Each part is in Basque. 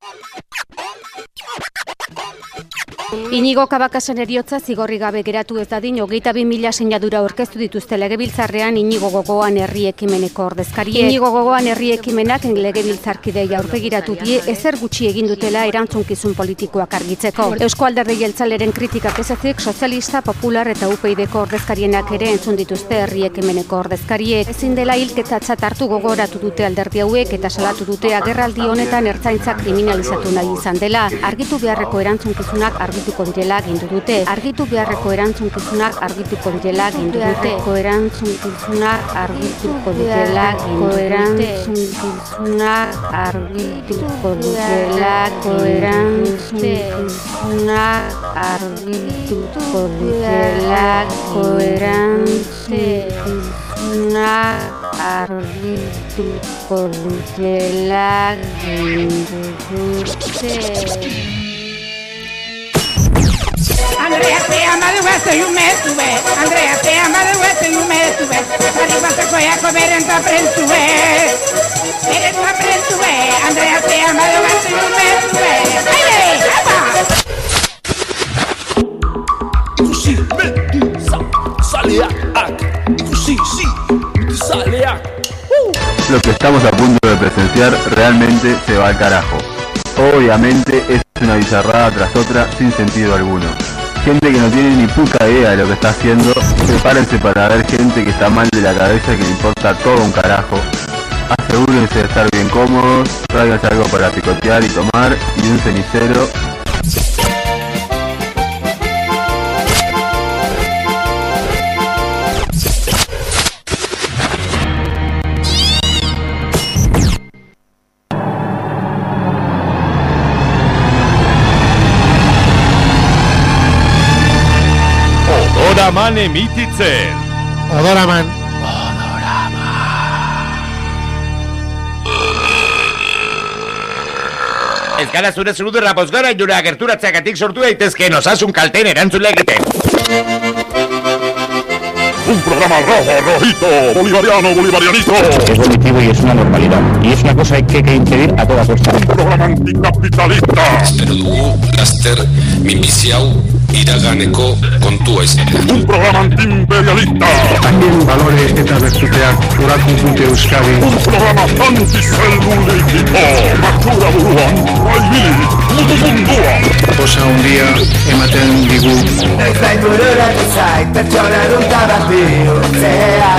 Inigo Kabakasen heriotza zigorri gabe geratu ez dadin 22.000 sinadura aurkeztu dituzte Legebiltzarrean Inigo Gogoan herri ekimeneko ordezkariek. Inigo Gogoan herri ekimenak legebiltzarkidei aurpegiratu die ezer gutxi egin dutela erantzunkizun politikoak argitzeko. Eusko Alderdi Jeltzaleren kritikak ez ezik sozialista, popular eta UPyDko ordezkarienak ere entzun dituzte herri ekimeneko ordezkariek. Ezin dela hilketatzat hartu gogoratu dute alderdi hauek eta salatu dute agerraldi honetan ertzaintza kriminalizatu nahi izan dela. Argitu beharreko erantzukizunak argituko direla gindu dute. Argitu beharreko erantzukizunak argituko direla gindu dute. Erantzukizunak argituko direla gindu dute. Erantzukizunak argituko direla erantzukizunak argituko direla argituko direla gindu dute. Andrea te ama de hueso y un mes sube. Andrea te ama de hueso y un mes sube. Arriba se fue a comer en Taprensube. Eres Taprensube. Andrea te ama de hueso y un mes sube. ¡Baile! ¡Vamos! Ikusi, betu, saleak. Ikusi, saleak. Lo que estamos a punto de presenciar realmente se va al carajo. Obviamente es una bizarrada tras otra sin sentido alguno. Gente que no tiene ni puta idea de lo que está haciendo. Prepárense para ver gente que está mal de la cabeza, que le importa todo un carajo. Asegúrense de estar bien cómodos, tráiganse algo para picotear y tomar y un cenicero. Odoraman emititzen. Odoraman. Ez gara zure zurudurra pozgara inura gerturatzeagatik sortu daitezkeen osasun kalteen erantzule egiten. Un programa rojo, rojito, bolivariano, bolivarianito. Es volitivo y es una normalidad. Y es una cosa que hay que impedir a toda costa. Un programa anticapitalista. Espero dugu, laster, minbizi hau iraganeko kontua izatea. Un programa antiimperialista. También valores eta bertuteak uratu dute Euskadi. Un programa antizelluleitiko. Matxura buruan, baibili, mundua. Osa handia ematen digu. Ez da ingururatu zait, pertsona dutabat bihurtzea.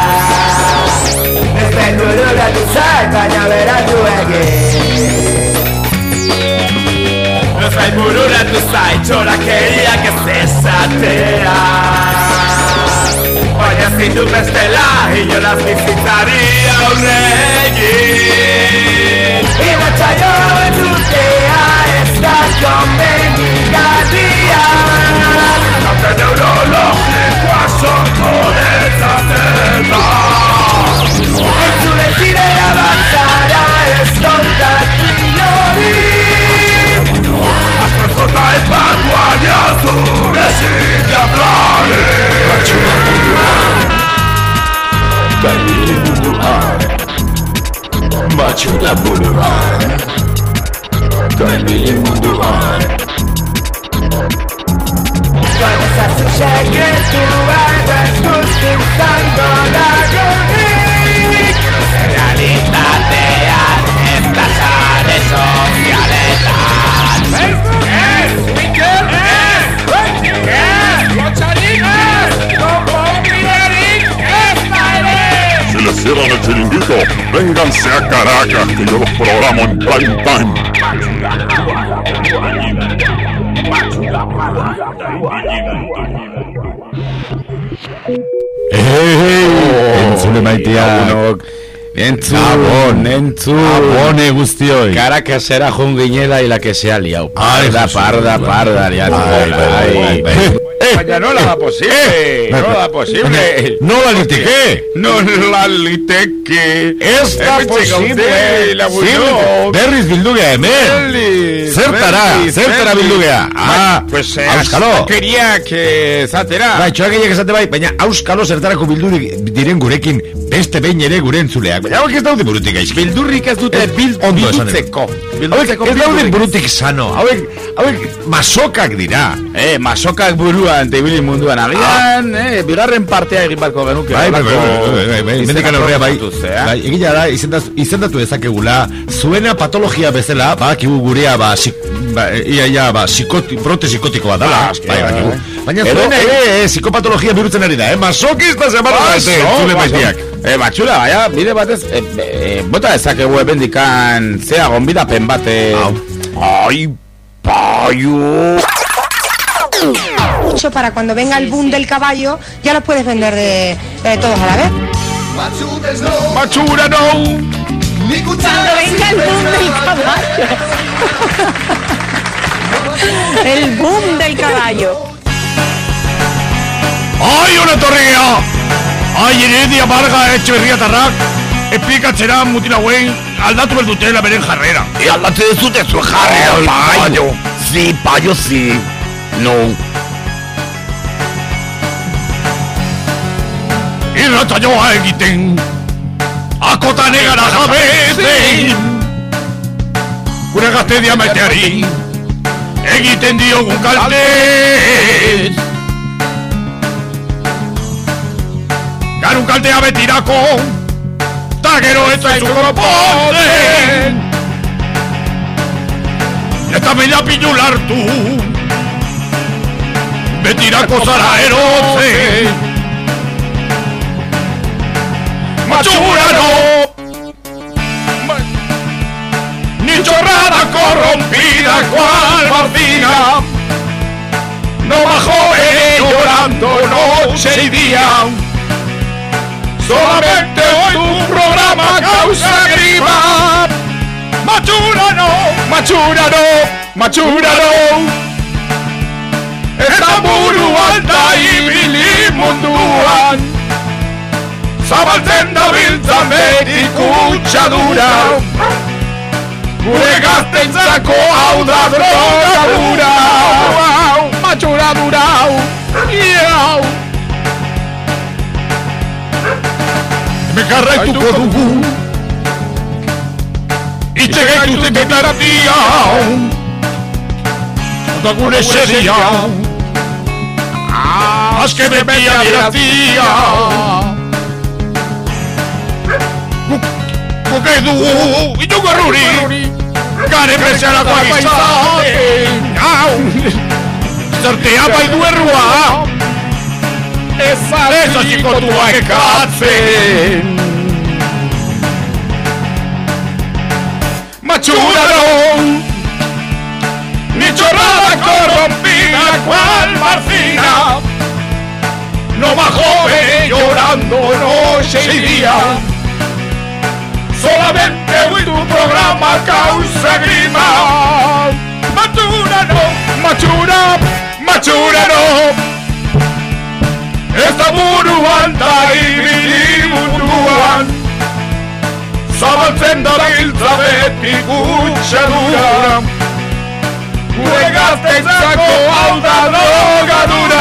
Ez da ingururatu zait, baina berandu egin. Ez da ingururatu zait, txorakeriak ez esatea. Baina zindu bestela, inolaz bizitzari aurre egin. Iratzaio entzutea ez da konbenigarria. Zate neurologikoa sortu dezatela. Entzule zirea batzara ez kontatu inori. Azkota ez bakoaia zure zila plani. Matxura buruan, gainbili munduan. Guardazazu sekretuak ez guztin zango dagonik. Realitatean ez da sare sozialetan. Ez, Mikel, ez, lotxarik ez, konponbiderik ez da ere. Si les cierran el chiringuito, vénganse a Caracas, que yo los programo en prime time. Entzule maitea. Gabone guztioi. Caracasera joan ginela y la que se ha liado. Parda. Baina nola da posible, Nola liteke. Ez da posible. Berriz bildugea hemen. Zertara bildugea. Auskalo. Keriak zatera. Bai, txoak esate bai, baina auskalo zertarako bildurik diren gurekin beste behin ere gure entzuleak. Baina hauek ez daude burutik gaizki. Bildurrik ez dute bildutzeko. Hauek ez daude burutik sano. Hauek masokak dira. Masokak buruan, tebili munduan. Agian, bigarren partea egin barko genuke. Bai, mendekan horrea bai. Egila da, izendatu dezakegula, zuena patologia bezala, badakigu gurea, brote psikotikoa dala. Baina zuena psikopatologia birutzen ari da, masokista zemara da, zule maitiak. Batxura, baina, bide batez, bota dezakegu ebendikan, zea gonbidapen bate. Ai, paio. Mucho para cuando venga el boom del caballo, ya los puedes vender de todos a la vez. Machura no. Cuando venga el boom del caballo. El boom del caballo. Ai, ona torrea. Ai, Heredia Barga Etxeberriatarrak espikatzera mutil hauen aldatu berdutela beren jarrera. Aldatu dezute zuen jarrera, paio. Si, paio, si. No. Irratsaioa egiten akotan egara jabezen gure gazte diamaiteari egiten diogun kalte. Garun kaltea betirako ta gero ez zaizuko poten eta meila pilul hartu betirako zara erotzen. Machura no, ni chorrada corrompida cual Martina, no bajó llorando noche y día, solamente hoy tu programa causa grima. Machura no, machura no, machura no, esta buru alta y bilimunduan. Zabaltzen da biltzan beti kutsadura, gure gaztentzako hau da drogadura. Matxuradura hau. Hemen jarraituko dugu itxe gaituzten bitartia eta gure seria azken bepia dirazia. Guk dugu ituko erruri garen bezalako izaten zertea bai du errua ez atxikotua ekatzen. Machuraro ni chorrada corrompida cual Marcina, no bajó llorando noche y día, solamente hoy tu programa causa grima. Machura no, machura, machura no, esta buru alta y bilimunduan, zabaltzen da biltza beti kutsadura, gure gaztentzako hau da drogadura.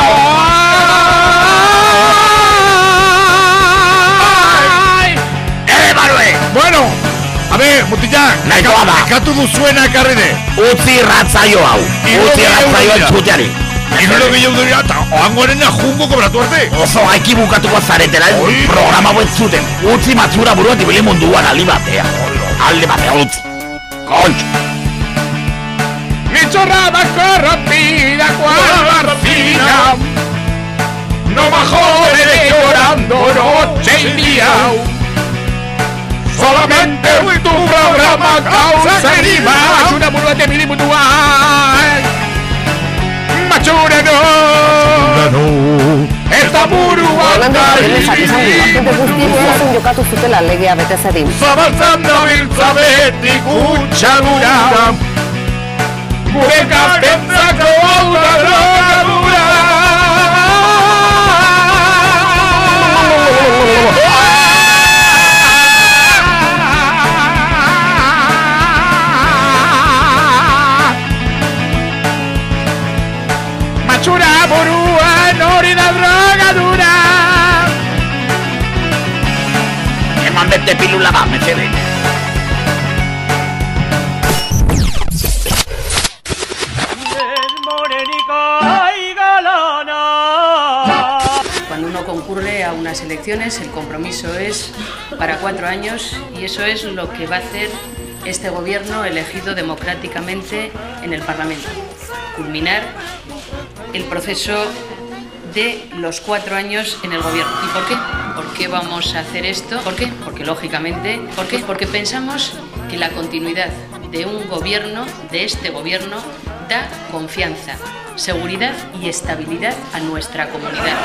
Bueno, a ver, mutilak, ekatu duzuena ekarride. Utzi ratzaio hau, utzi ratzaio entzuteari. Gero gehiago dira eta oangoarena jungo kobratu arte. Oso gaiki bukatuko zaretela programa zuten. Utzi matxura buruan tibili munduan aldi batea. Aldi batea utzi. Kontx. Mi chorrada corrompida cual Marcina, no bajó llorando noche y día, solamente hoy tu programa causa grima. Machura buruan tibili munduan, machura no, eta buruan da jokatu zutela legea bete zedin. Zabaltzan da biltza beti kutsadura, gure gaztentzako hau da drogadura. Machura buruan hori da drogadura, beste pilula bat, mesedez. Cuando uno concurre a unas elecciones, el compromiso es para 4 años y eso es lo que va a hacer este gobierno elegido democráticamente en el Parlamento. Culminar el proceso de los 4 años en el gobierno. ¿Y por qué? ¿Por qué vamos a hacer esto? ¿Por qué? Porque lógicamente, ¿por qué? Porque pensamos que la continuidad de un gobierno, de este gobierno, da confianza, seguridad y estabilidad a nuestra comunidad.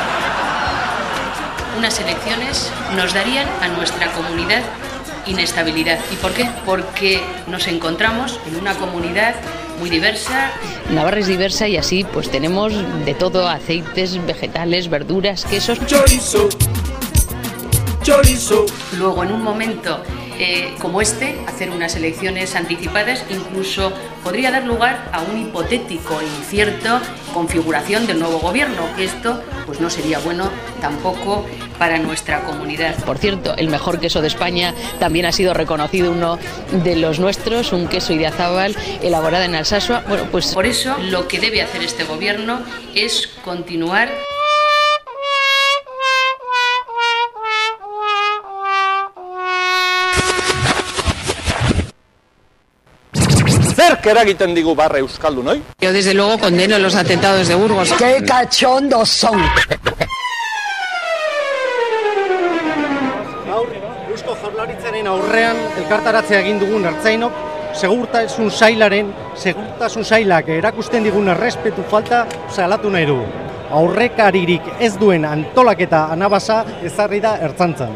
Unas elecciones nos darían a nuestra comunidad inestabilidad. ¿Y por qué? Porque nos encontramos en una comunidad muy diversa. Navarra es diversa y así pues tenemos de todo, aceites, vegetales, verduras, quesos. Chorizo, chorizo. Luego en un momento como este, hacer unas elecciones anticipadas incluso podría dar lugar a un hipotético e incierto configuración del nuevo gobierno, que esto pues no sería bueno tampoco para nuestra comunidad. Por cierto, el mejor queso de España también ha sido reconocido uno de los nuestros, un queso Idiazábal elaborado en Alsasua. Bueno, pues por eso lo que debe hacer este gobierno es continuar Zerk eragiten digu barre euskaldunoi? Yo desde luego condeno los atentados de Burgos. ¡Qué cachondos son! Gaur, Eusko Jaurlaritzaren aurrean elkartaratzea egin dugun ertzainok, segurtasun sailak erakusten digun errespetu falta salatu nahi du. Aurrekaririk ez duen antolaketa anabasa ezarri da ertzaintzan.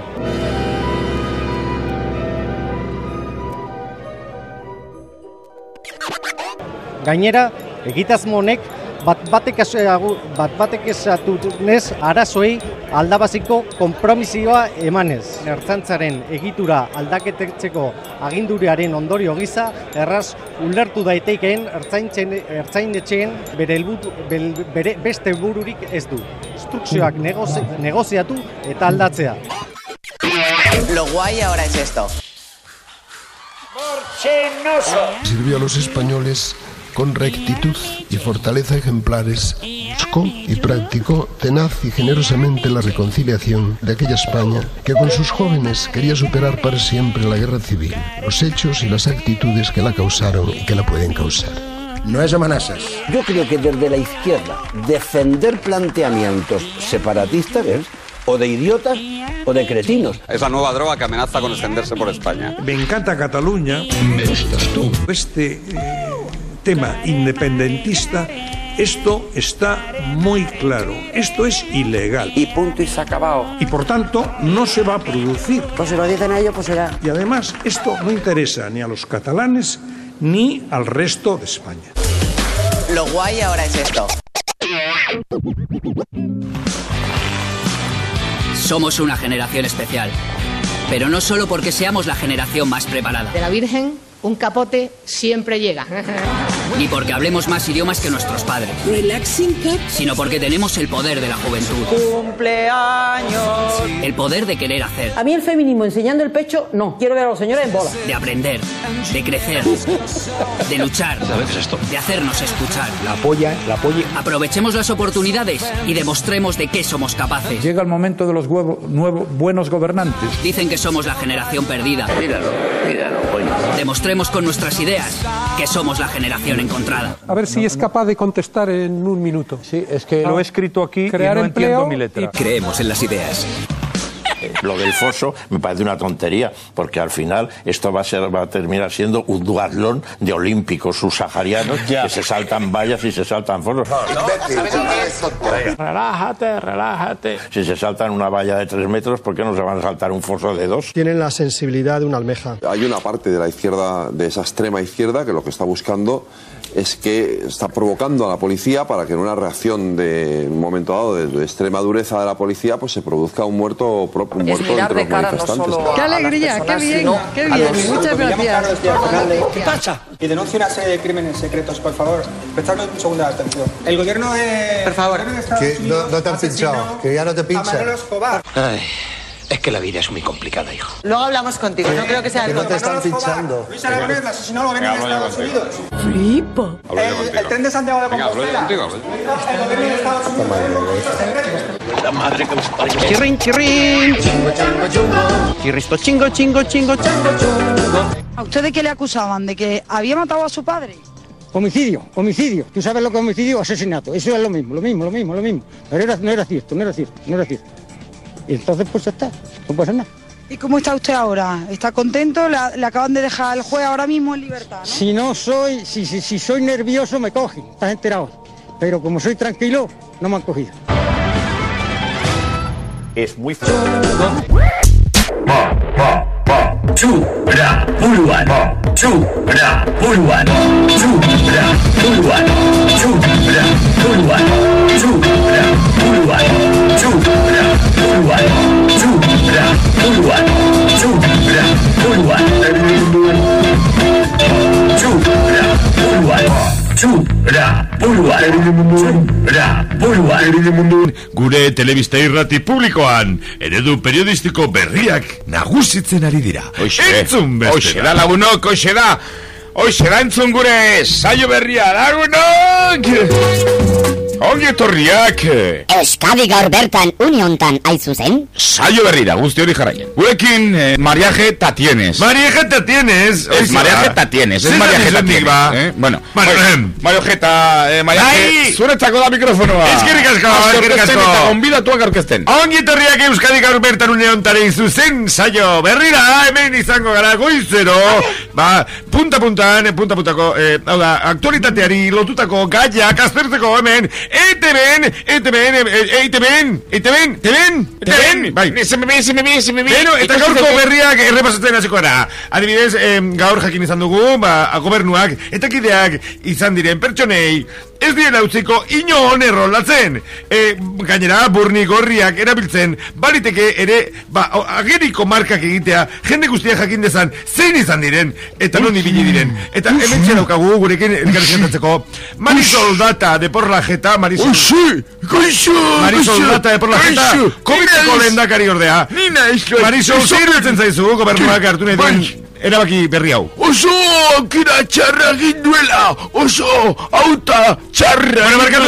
Gainera, egitasmo honek bat-batek esatunez arazoei aldabaziko konpromisioa emanez. Ertzaintzaren egitura aldaketetzeko aginduriaren ondorio gisa, erraz ulertu daitekeen ertzainetxeen bere beste bururik ez du. Instrukzioak negoziatu eta aldatzea. Lo guay ahora es esto. Sirvió a los españoles con rectitud y fortaleza ejemplares, buscó y practicó tenaz y generosamente la reconciliación de aquella España que con sus jóvenes quería superar para siempre la guerra civil, los hechos y las actitudes que la causaron y que la pueden causar. No es amenazas. Yo creo que desde la izquierda defender planteamientos separatistas es o de idiotas o de cretinos. Es la nueva droga que amenaza con extenderse por España. Me encanta Cataluña. Me gustas tú. Este tema independentista, esto está muy claro. Esto es ilegal. Y punto y se ha acabado. Y por tanto no se va a producir. Pues si lo dicen a ellos, pues será. Y además esto no interesa ni a los catalanes ni al resto de España. Lo guay ahora es esto. Somos una generación especial, pero no solo porque seamos la generación más preparada. De la Virgen, un capote siempre llega. Ni porque hablemos más idiomas que nuestros padres. Relaxing Cat. Sino porque tenemos el poder de la juventud. ¡Cumpleaños! El poder de querer hacer. A mí el feminismo enseñando el pecho, no. Quiero ver a los señores en bola. De aprender, de crecer, de luchar, de hacernos escuchar. La polla. Aprovechemos las oportunidades y demostremos de qué somos capaces. Llega el momento de los buenos gobernantes. Dicen que somos la generación perdida. Míralo, bueno. Demostremos con nuestras ideas que somos la generación encontrada. A ver si es capaz de contestar en un minuto. Sí, es que lo he escrito aquí y no entiendo mi letra. Creemos en las ideas. Lo del foso me parece una tontería, porque al final esto va a terminar siendo un duatlón de olímpicos subsaharianos que se saltan vallas y se saltan fosos. Relájate. Si se saltan una valla de 3 metros, ¿por qué no se van a saltar un foso de 2? Tienen la sensibilidad de una almeja. Hay una parte de la izquierda, de esa extrema izquierda, que lo que está buscando es que está provocando a la policía para que en una reacción de un momento dado de extrema dureza de la policía pues se produzca un muerto entre los manifestantes. ¡Qué alegría! ¡Qué bien! ¡Qué bien! Muchas gracias. ¿Qué pasa? Y denuncia una serie de crímenes secretos, por favor. Prestadme un segundo de atención. El gobierno de... Por favor. Que no te han pinchado, que ya no te pinchan. A Manolo Escobar. Ay, Es que la vida es muy complicada, hijo. Luego hablamos contigo, no creo que sea el no te están fichando. Luis Aragonés, el asesinado, va a venir a Estados Unidos. Flipo. El tren de Santiago de Compostela. El gobierno de Estados Unidos. La madre que os parió. Chirrin, chirrin. Chirristo, chingo, chingo, chingo, chingo, chingo. ¿A usted de qué le acusaban? ¿De que había matado a su padre? Homicidio. ¿Tú sabes lo que es homicidio? Asesinato. Eso es lo mismo. Pero no era cierto. Y entonces pues ya está, no pasa nada. ¿Y cómo está usted ahora? ¿Está contento? Le acaban de dejar al juez ahora mismo en libertad, ¿no? Si soy nervioso me cogen, estás enterado. Pero como soy tranquilo, no me han cogido. Es muy fácil. Chura Puluan. Chura Puluan. Chura Puluan. Chura Puluan. Chura Puluan. Chura Puluan. Chura Puluan. Chura Puluan. Chura Puluan. Chura Puluan. Gure telebista irrati publikoan eredu periodistiko berriak nagusitzen ari dira. Entzun beste. Hoxe da lagunok, hoxe da entzun gure saio berria lagunok. Ongi etorriak. Euskadi gaur bertan uniontan aizuzen. Saio berrira, guzti hori jarraien. Gurekin Mariaje Tatienes. Mariaje Tatienes. Es Mariaje Tatienes. Es Mariaje Tatienes. Bueno, Mariaje, zuretzako da mikrofonoa. Eskerrik asko. Eta gonbidatuak aurkezten. Ongi etorriak Euskadi gaur bertan uniontan aizuzen saio berrira. Hemen izango gara goizero. Punta-puntako, hau da, aktualitateari lotutako gaiak aztertzeko hemen. Bai. Bueno, eta gaurko berriak errepasatzen hasiko gara. Adibidez, gaur jakin izan dugu, gobernuak eta kideak izan diren pertsonei ez diren utziko inon errolatzen. Gainera, burni gorriak erabiltzen, baliteke ere, ageriko markak egitea, jende guztiak jakin dezan, zein izan diren, eta non ibili diren. Eta hemen txeraukagu gurekin elkarrizketatzeko, Marisol Data de Porlajeta, Marisol Data de Porlajeta, komiteko lehendakari ordea. Marisol, zer betzen zaizu, gobernuak hartu nahi duen erabaki berri hau. Oso aukera txarra ginduela. Oso auta txarra. Bueno,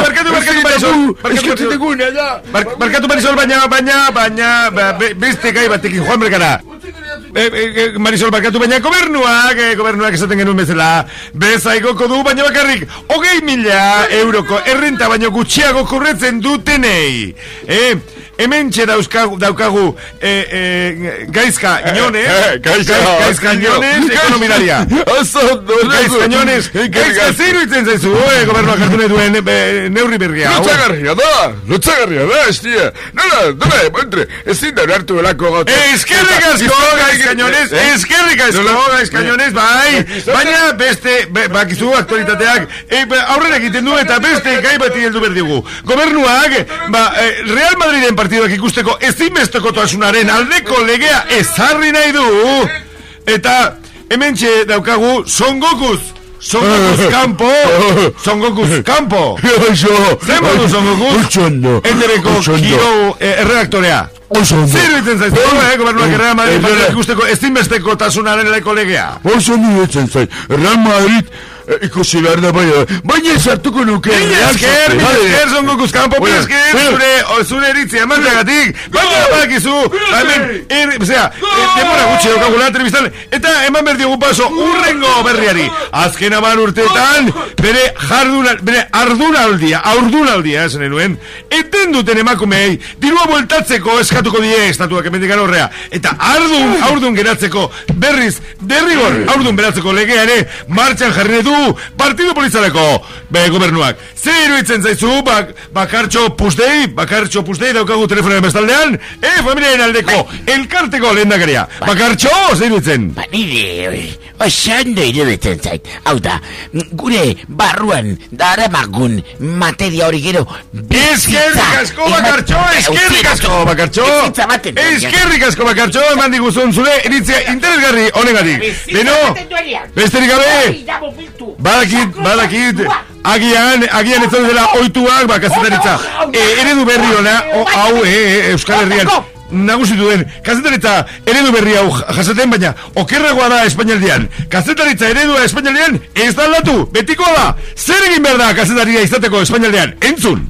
barkatu Marisol, baina beste gai batekin joan berkara. Marisol, barkatu, baina gobernuak esaten genuen bezala bezaigoko du, baina bakarrik 20.000 euroko errenta baino gutxiago korretzen dutenei. Hemen daukagu Gaizka Iñonez. Gaizka Iñonez, ekonomilaria. Gaizka Iñonez, Gaizka zeiru itzen zaizu, gobernuak hartu nahi duen neurri berria. Lotzagarria da, estia. Nola, entre, ezin da hartu belako gauta. Eskerrik asko, Gaizka Iñonez, Gaizka Iñonez, bai. Baina beste, bakizu aktualitateak, aurrera egiten du eta beste gai bati heldu berdigu. Gobernuak, Real Madriden partiduak ikusteko ezinbestekotasunaren aldeko legea ezarri nahi du. Eta hementxe daukagu Son Gokuz kampo. Zer modu Son Gokuz? Endereko kiro erredaktorea. Zer ditzen zaiz, gobernuak Real Madrid partiduak ikusteko ezinbestekotasunaren aldeko legea. Oso ditzen zaiz, Real Madrid ikusi behar da baina esartuko nuke. Esker, Son Gokuz kampo, zure eritzia emanteagatik, baina bakizu, demora gutxi daukagula telebistan, eta eman behar diogu paso urrengo berriari. Azken 10 urteetan, bere ardunaldia, esan nuen, eten duten emakumei, dirua bueltatzeko eskatuko die estatuak emendikan horrea, eta aurdun geratzeko berriz, derrigor, aurdun beratzeko legea ere, martxan jarri du partidu polizaleko gobernuak. Zer iruditzen zaizu, bakartxo pustei daukagu telefonaren bestaldean, familiaren aldeko, elkarteko lehendakaria. Bakartxo, zer iruditzen? Nire, osando iruditzen zait. Hau da, gure barruan daramagun materia hori gero Eskerrik asko, Bakartxo, eman diguzun zure iritzia interesgarri honegatik. Beno, besterik gabe, badakit, agian ez dela oituak, kazetaritza eredu berri hona, hau Euskal Herrian nagusitu den kazetaritza eredu berri hau jasaten, baina okerregoa da Espainialdean. Kazetaritza eredua Espainialdean ez da aldatu, betikoa da. Zer egin behar da kazetaria izateko Espainialdean? Entzun!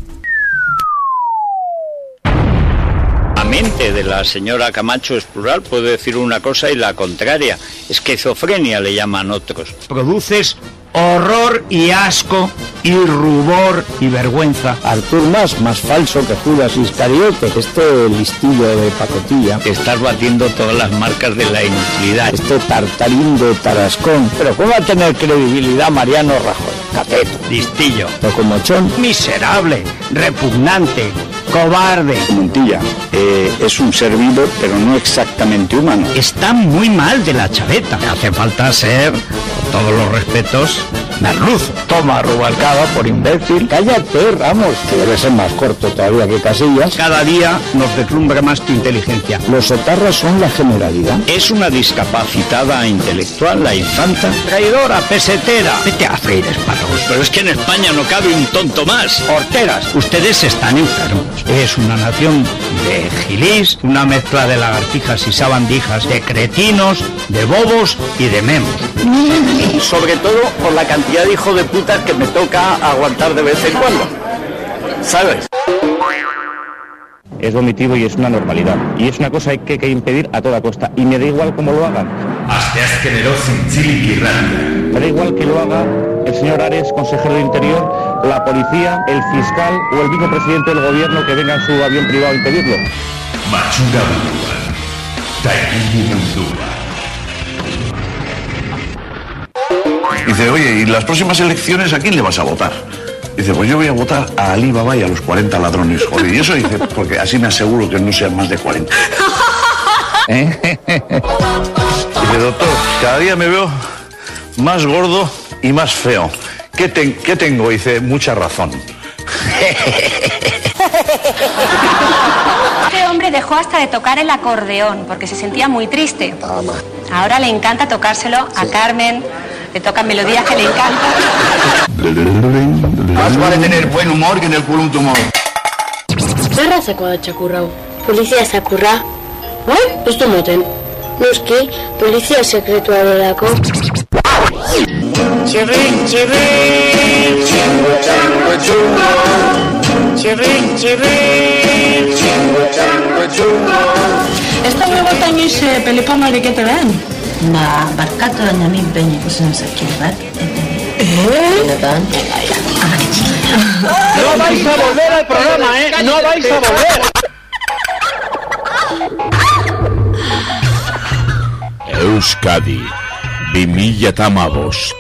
La mente de la señora Camacho es plural, puede decir una cosa y la contraria. Esquizofrenia le llaman otros. Produces horror y asco y rubor y vergüenza. Artur más falso que Judas Iscariote. Este listillo de pacotilla. Estás batiendo todas las marcas de la inutilidad. Este tartarín de tarascón. Pero ¿cómo va a tener credibilidad Mariano Rajoy? Cateto, listillo, locomochón, miserable, repugnante, cobarde. Montilla, es un ser vivo, pero no exactamente humano. Está muy mal de la chaveta. Hace falta ser, con todos los respetos, merluzo. Toma, Rubalcaba, por imbécil. Cállate, Ramos, que debe ser más corto todavía que Casillas. Cada día nos deslumbra más tu inteligencia. Los etarras son la generalidad. Es una discapacitada intelectual, la infanta. Traidora, pesetera. Vete a freír espárragos. Pero es que en España no cabe un tonto más. Horteras, ustedes están enfermos. Es una nación de gilís, una mezcla de lagartijas y sabandijas, de cretinos, de bobos y de memos. Sobre todo por la cantidad de hijos de putas que me toca aguantar de vez en cuando. ¿Sabes? Es vomitivo y es una normalidad. Y es una cosa que hay que impedir a toda costa. Y me da igual cómo lo hagan. Asteazkenero zintzilik irratia. Me da igual que lo haga el señor Ares, consejero de Interior, la policía, el fiscal o el mismo presidente del gobierno que venga en su avión privado a impedirlo. Matxura buruan, ta egin mundua. Dice, oye, ¿y las próximas elecciones a quién le vas a votar? Dice, pues yo voy a votar a Ali Baba y a los 40 ladrones. Joder, y eso dice, porque así me aseguro que no sean más de 40. Dice, doctor, cada día me veo más gordo y más feo. ¿Qué tengo? Dice, mucha razón. Este hombre dejó hasta de tocar el acordeón porque se sentía muy triste. Ahora le encanta tocárselo a Carmen, le tocan melodías que le encantan. Más vale tener buen humor que en el culo un tumor. Zerrazeko da txakurra hau? Polizia zakurra? Bai? Ez du moten. Noski, polizia sekretua delako. Txirrin, txirrin, txingo txango txungo. Txirrin, txirrin, txingo txango txungo. Ez da grebota inoiz pelipornorik ete behen? Ba, barkatu baina nik behin ikusen zakir bat. Benetan? No vais a volver al programa, No vais a volver. Euskadi 2015.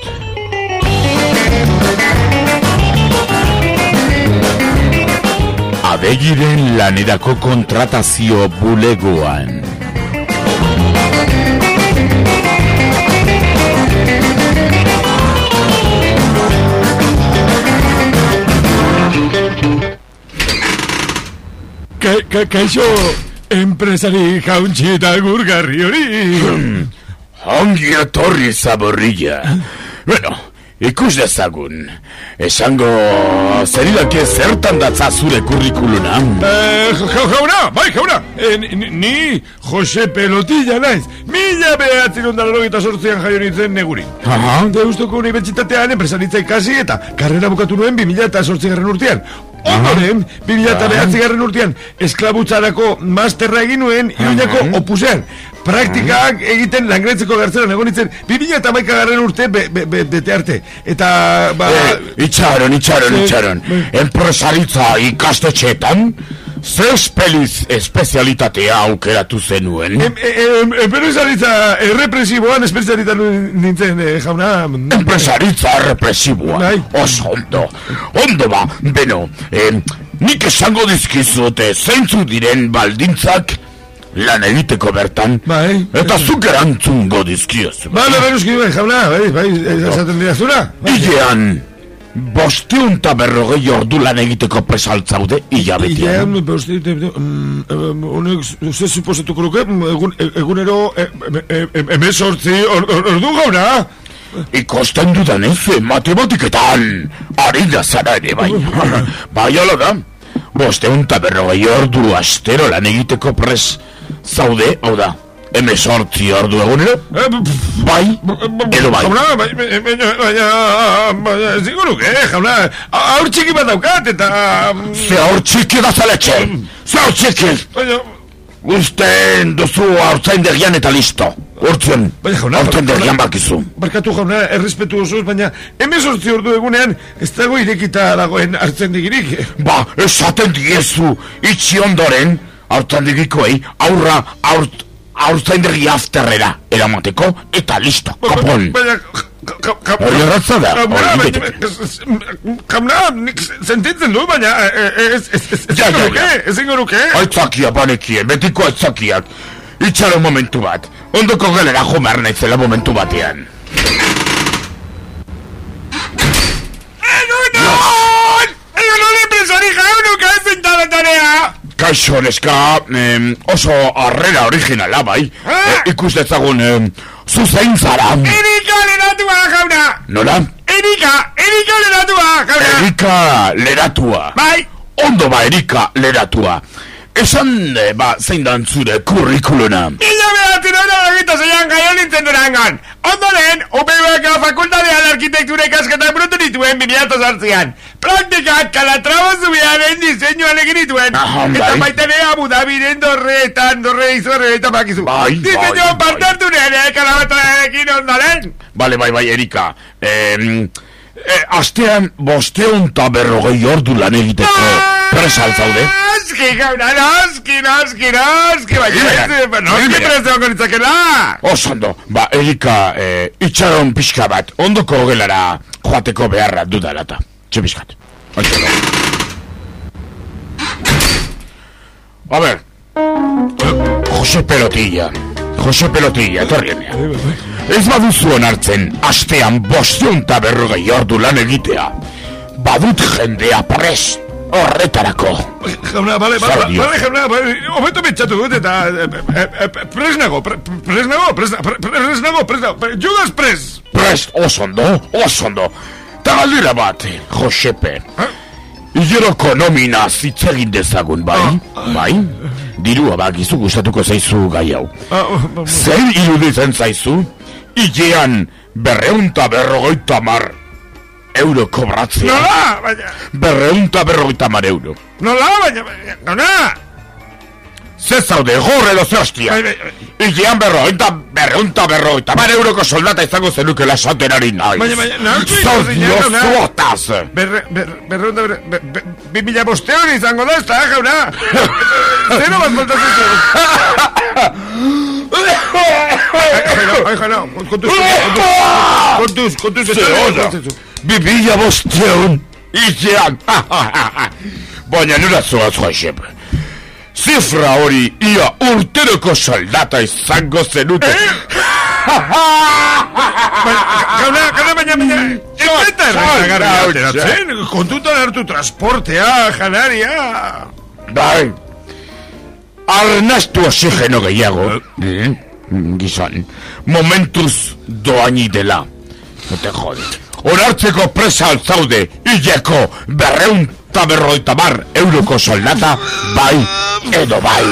Adegiren lanerako kontratazio bulegoan. Kaixo, enpresari jauntxi eta gurgarri hori. Ongi etorri zaborrilla. Bueno, ikus dezagun. Esango zerilake zertan datza zure kurrikuluna. Jauna, bai, jauna. Ni Jose Pelotilla naiz. 1998an jaio nintzen neguri. Deustuko unibertsitatean enpresaritza ikasi eta karrera bukatu nuen 2008 urtean. Ondoren, 2009 urtean, esklabutzarako masterra egin nuen Iruñako Opusean. Praktikak egiten Langretzeko gartzeran egon nintzen 2011 urte bete arte. Eta, Itxaron. Enpresaritza ikastetxeetan, ze espezialitatea aukeratu zenuen? Enpresaritza errepresiboan espezialitan nintzen, jauna. Enpresaritza errepresiboan? Oso ondo. Ondo ba, beno, nik esango dizkizute zeintzu diren baldintzak lan egiteko bertan, eta zuk erantzungo dizkiozu. Jauna, esaten dirazura. Ilean, 550 ordu lan egiteko presaltzaude, hilabetean. Honek, ze suposatuko luke, egunero, 18 ordu gauna. Ikosten dudan ez, matematiketan, ari da zara ere bai. Bai, ala da. 550 ordu astero lan egiteko pres zaude, hau da, 18 ordu egunero? Bai, edo bai. Jauna, baina, ziguruke, jauna, aur txiki bat daukat, eta... Ze aur txiki da zaletxe, ze aur txiki! Usten duzu aurtzaindegian eta listo. Hortzen, aurtzaindegian bakizu. Barkatu jauna, errespetu osuz, baina 18 ordu egunean ez dago irekita dagoen aurtzaindegirik. Ba, esaten diezu, itxi ondoren, aurtzaindegikoei aurra aurtzaindegi afterrera eramateko eta listo, kapon. Baina, hori erratza da, hori Jauna, nik sentitzen du, baina ez ingoruke. Aitzakia banekien, betiko aitzakiak. Itxaro momentu bat, ondoko gelera jomar naizela momentu batean. Egunon, impresori jaunuka ez zintabetarea! Kaixo, neska, oso harrera originala, bai. Ikus dezagun, zuzein zara. Erika leratua, jauna! Nola? Erika leratua, jauna! Erika leratua. Bai! Ondo ba, Erika leratua. Esan, zein dan zure kurrikuluna. Ila behatzen egita zeian gaion nintzen durangan. Ondoren, UPV-ko fakultatean arkitektura ikasketak burutu nituen 2008an. Praktikak Calatrava zubiaren diseinuan egin nituen. Eta baita ere Abu Dhabiren dorre izorre eta bakizu. Diseinuan parte hartu nire, kalabatarekin ondoren. Bai, Erika. Astean 550 ordu lan egiteko presa altzaude. Noski, jauna, noski, baina noski presa okonitzakela. Osondo, Erika, itxaron pixka bat, ondoko gelara joateko beharra dudalata. Txepiskat. A ver, Jose Pelotilla, etorrienea. Ez baduzu onartzen, astean 550 ordu lan egitea. Badut jendea prest horretarako. Jauna, bale, jauna, hobeto betxatu dut eta presnago, judas pres. Prest, osondo. Ta galdera bat, Josepe. Igeroko nomina zitzegin dezagun, bai? Dirua bakizu gustatuko zaizu gai hau. Zer iruditzen zaizu? Igean 250 euro kobratzea. Nola, baina... 250 euro. Nola, baina... Nona! Ze zaude, gorre edo ze hostia. Igean 250 euroko soldata izango zenukela esaten ari nahi. Baina, Zordio zuotaz. 2.500 izango da, ez da, jauna. Zero bat faltatzen. Ai, jauna, kontuz. 2.500 Igean. Baina nura zoaz, Josepe. Zifra hori ia urteroko soldata izango zenute. Baina, eta errezagarri ateratzen, kontutan hartu transportea, janaria. Bai, arnastu oxigeno gehiago, gizon, momentuz doaini dela. No te jode. Onartzeko presa altzaude, Igeko 250 euroko soldata, bai edo bai.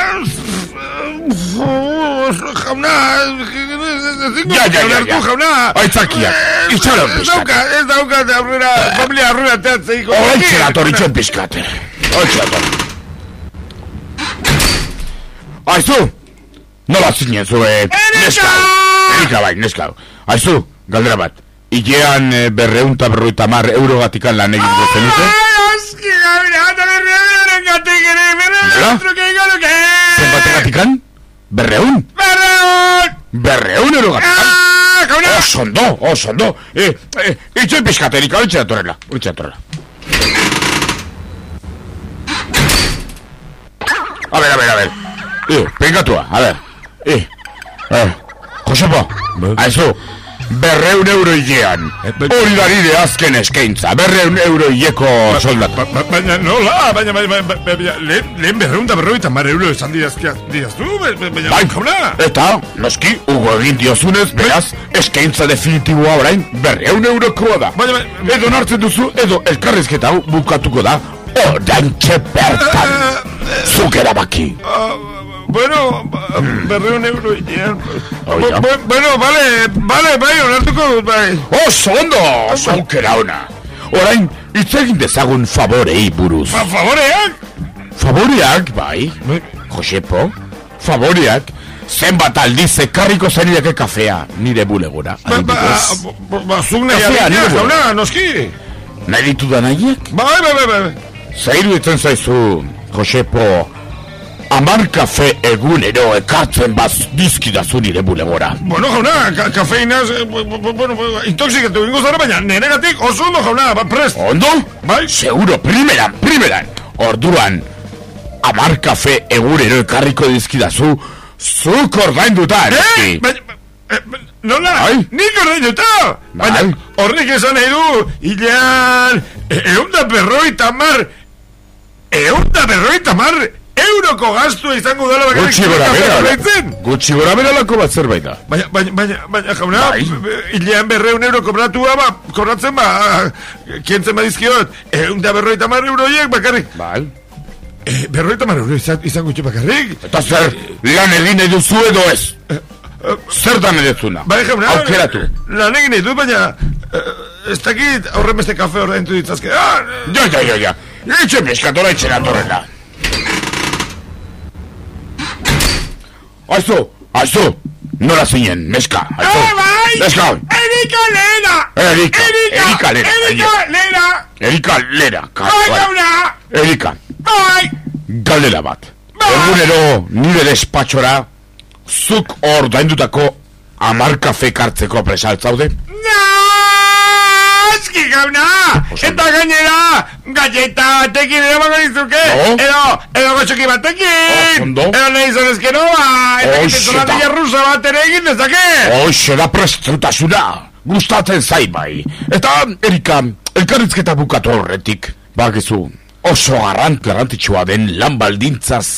Jauna, jauna. Aitzakiak, itxaron pizkat. Ez daukat aurrera, familia aurrera teatzeiko. Oitxera toritzen pizkate. Aizu, nola zinen zu, Erika bai, neskau. Aizu, galdera bat. Igean 250 euro gatikan lan egin zenute? Oski, gaur, eta berreun gatik ere, Zenbate gatikan? 200? 200 euro gatikan? Osondo. Itxoi pizkat, Erika, hori txatorrela. A ver. Pengatua, a ver. Josepo, aizu. 200 euro Igean. Hori daride azken eskaintza. 200 euro Igeko soldata. Baina nola, lehen 250 euro esan didaztu, baina, eta, noski, ugo egin diozunez, beraz, eskaintza definitiboa orain 200 eurokoa da. Edo nartzen duzu, edo elkarrizketa hau bukatuko da Oraintxe bertan. Zuk erabaki. Bueno, 200 euro hilean. Bueno, bai, onartuko dut, bai. Oso ondo, aukera ona. Orain, hitz egin dezagun favorei buruz. Favoreak? Faboreak, bai. Josepo, faboreak. Zenbat aldiz ekarriko zenideke kafea, nire bulegora. Zuk nahi adinak, jauna, noski. Nahi ditu da nahiek? Bai. Zairu ditzen zaizu, Josepo, 10 kafe egunero ekartzen dizkidazu nire bulegora. Bueno, jauna, kafeinaz, intoxikatu ingo zara, baina neregatik oso ondo, jauna, prest. Ondo? Bai? Seguro, primeran. Orduan, 10 kafe egunero ekarriko dizkidazu, zuk ordainduta, eski. Nola? Nik ordainduta? Baina horrik esan nahi du, hilean, 150 euroko gastua izango dela bakarrik. Gutxi gora beralako bat zerbait da. Baina jauna, hilean 200 euro kobratzen kientzen badizkiot, 150 euroiek bakarrik. Bai. 250 euro izango txu bakarrik. Eta zer, lan egin edu edo ez? Zer da nedezuna? Bai, jauna, aukeratu. Lan egin edu, baina ez dakit aurren beste kafe ordaintu ditzazke. Ja. Etxe meskatora etxera torrela. Aizu, nola zinen, meska. Meska. Erika Lera. Erika. Galdera bat. Egunero nire despatxora zuk ordaindutako 10 kafe kartzeko presaltzaude? Aski gauna! Eta gainera, galleta batekin edo bago dizuke! Edo gotxoki batekin! Edo nahi zonezkeno eta gitezolatilla rusa bat ere egin dezake! Hoxe da prestutasuna! Gustatzen zai bai! Eta, Erika, elkarrizketa bukatu horretik, bakizu, oso garrantzitsua den lan baldintzaz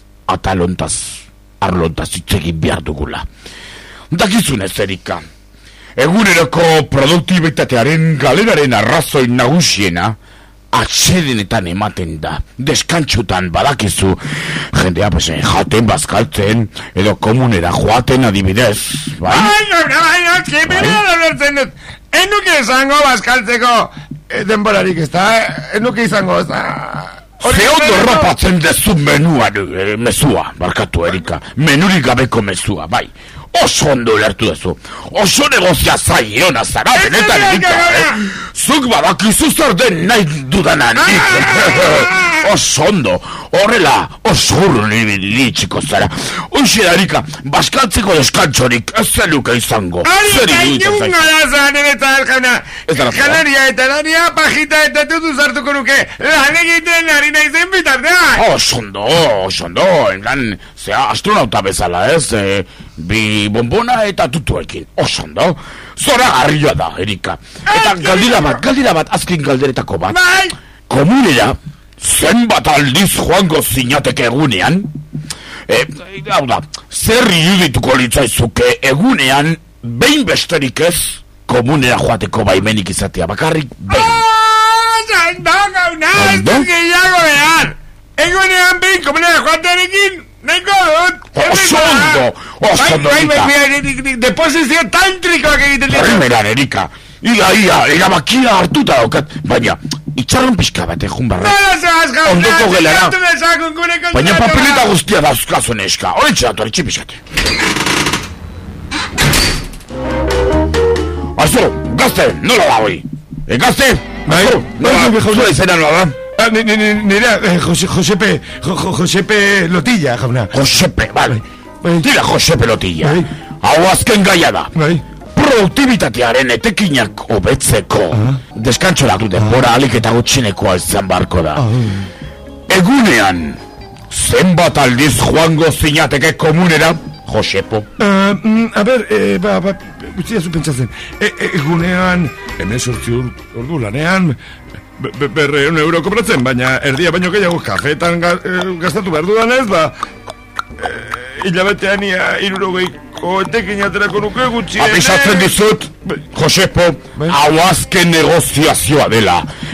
arlontaz itzegin behar dugula. Dakizunez, Erika, eguneroko produktibitatearen galeraren arrazoi nagusiena atsedenetan ematen da. Deskantxutan badakizu jendea jaten bazkaltzen edo komunera joaten adibidez. Bai, noski, bera lertzen dut. Enuke izango bazkaltzeko denborarik ez da, enuke izango ez da. Ze ondo ropatzen dezu mezua, barkatu Erika, menurik gabeko mezua, bai. Oso ondo lertu dezu. Oso negozia zaiona zara, benetan Erika, Zuk badakizu zer den nahi dudanan. Oso ondo, horrela, oso urrun litxiko zara. Hoxe da, Erika, baskaltzeko deskantxorik ez zeluke izango. Ari tainun gara niretzat, jauna. Janaria eta naria, pajita eta tutu zartuko nuke. Lan egiten ari naizen bitartean. Oso ondo, engan, zea astronauta bezala, ez? Bi bombona eta tutuekin. Oso ondo. Zora garrioa da, Erika. Eta galdira bat, azken galderetako bat. Komunera, zenbat aldiz joango zinateke egunean? Hau da, zer irudituko litzaizuke egunean, behin besterik ez, komunera joateko baimenik izatea, bakarrik behin. Zaindo, gauna, ez dut gehiago behar. Egunean behin komunera joatearekin, nahiko dut. Oso ondo, Erika. Deposizio tantrikoak egiten ditu. Primeran, Erika. Ia bakia hartuta daukat. Baina, itxarron pixka bat egun barra. Ondoko gelara. Baina papeleta guztia dauzkazu neska. Horretxe datu, horretxe pixkate. Aizu, gazte, nola da hoi? Gazte? Zua izena nola da? Nira, Josepe Lotilla, jauna. Josepe, bale. Tira Josepe Lotilla. Hau azken gaia da. Produktibitatearen etekinak hobetzeko. Deskantxora du denbora alik eta gutxinekoa izan barko da. Egunean, zenbat aldiz joango zinateke komunera, Josepo? A ber, guztia zu pentsatzen. Egunean, 18 ordu lanean, 200 euro kobratzen, baina erdia baino gehiago kafeetan gastatu behar dudanez, hilabetean ia 60ko etekin aterako nuke gutxien. Abisatzen dizut, Josepo, hau azken negoziazioa dela.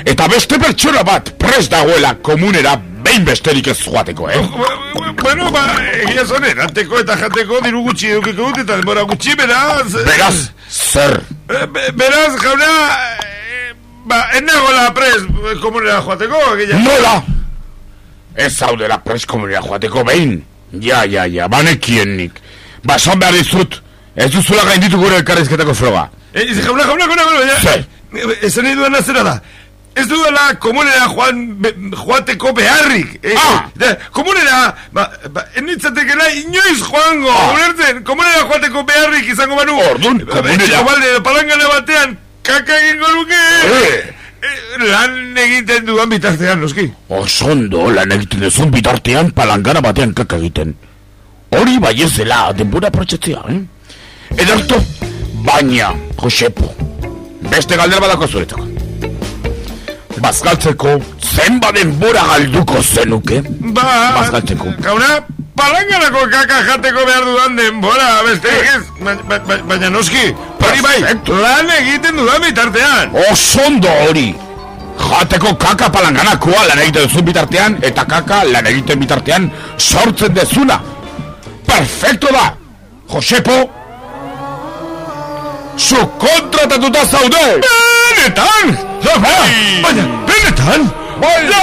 Eta beste pertsona bat prest dagoela komunera behin besterik ez joateko, Bueno, egia zan, erateko eta jateko diru gutxi edukiko dut eta denbora gutxi, beraz... Beraz, zer? Beraz, jauna... Enagola prest komunera joateko, Nola? Ez zaudela prest komunera joateko behin? Ja, banekien nik. Esan behar dizut, ez duzula gainditu gure elkarrizketako froga. Jauna, Zer? Esan nahi duena zera da. Ez dudala komunera joateko beharrik. Komunera, enitzateke inoiz joango, ulertzen, komunera joateko beharrik izango banu. Ordun, komunera. Palangana batean, kaka egingo nuke. Lan egiten dudan bitartean, noski. Osondo, lan egiten duzun bitartean palangana batean kaka egiten. Hori bai ez dela, denbora aprotxetzea, Ederto, baina, Josepo, beste galdera badako zuretzako. Bazkaltzeko, zenba denbora galduko zenuke? Bazkaltzeko. Jauna, palanganako kaka jateko behar dudan denbora, beste ez, baina noski, hori bai, lan egiten dudan bitartean. Osondo hori, jateko kaka palanganakoa lan egiten duzun bitartean, eta kaka lan egiten bitartean sortzen dezuna. Perfecto da, Josepo, zu kontratatuta zaude! Benetan! Baina, benetan? Baina,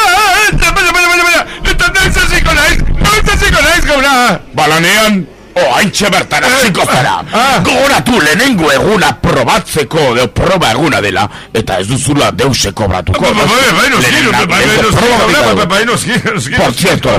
noiz hasiko naiz, gauna! Balanean, haintxe bertan hasiko zara. Gogoratu lehenengo eguna probatzeko, proba eguna dela, eta ez duzula deuse kobratuko. Por cierto,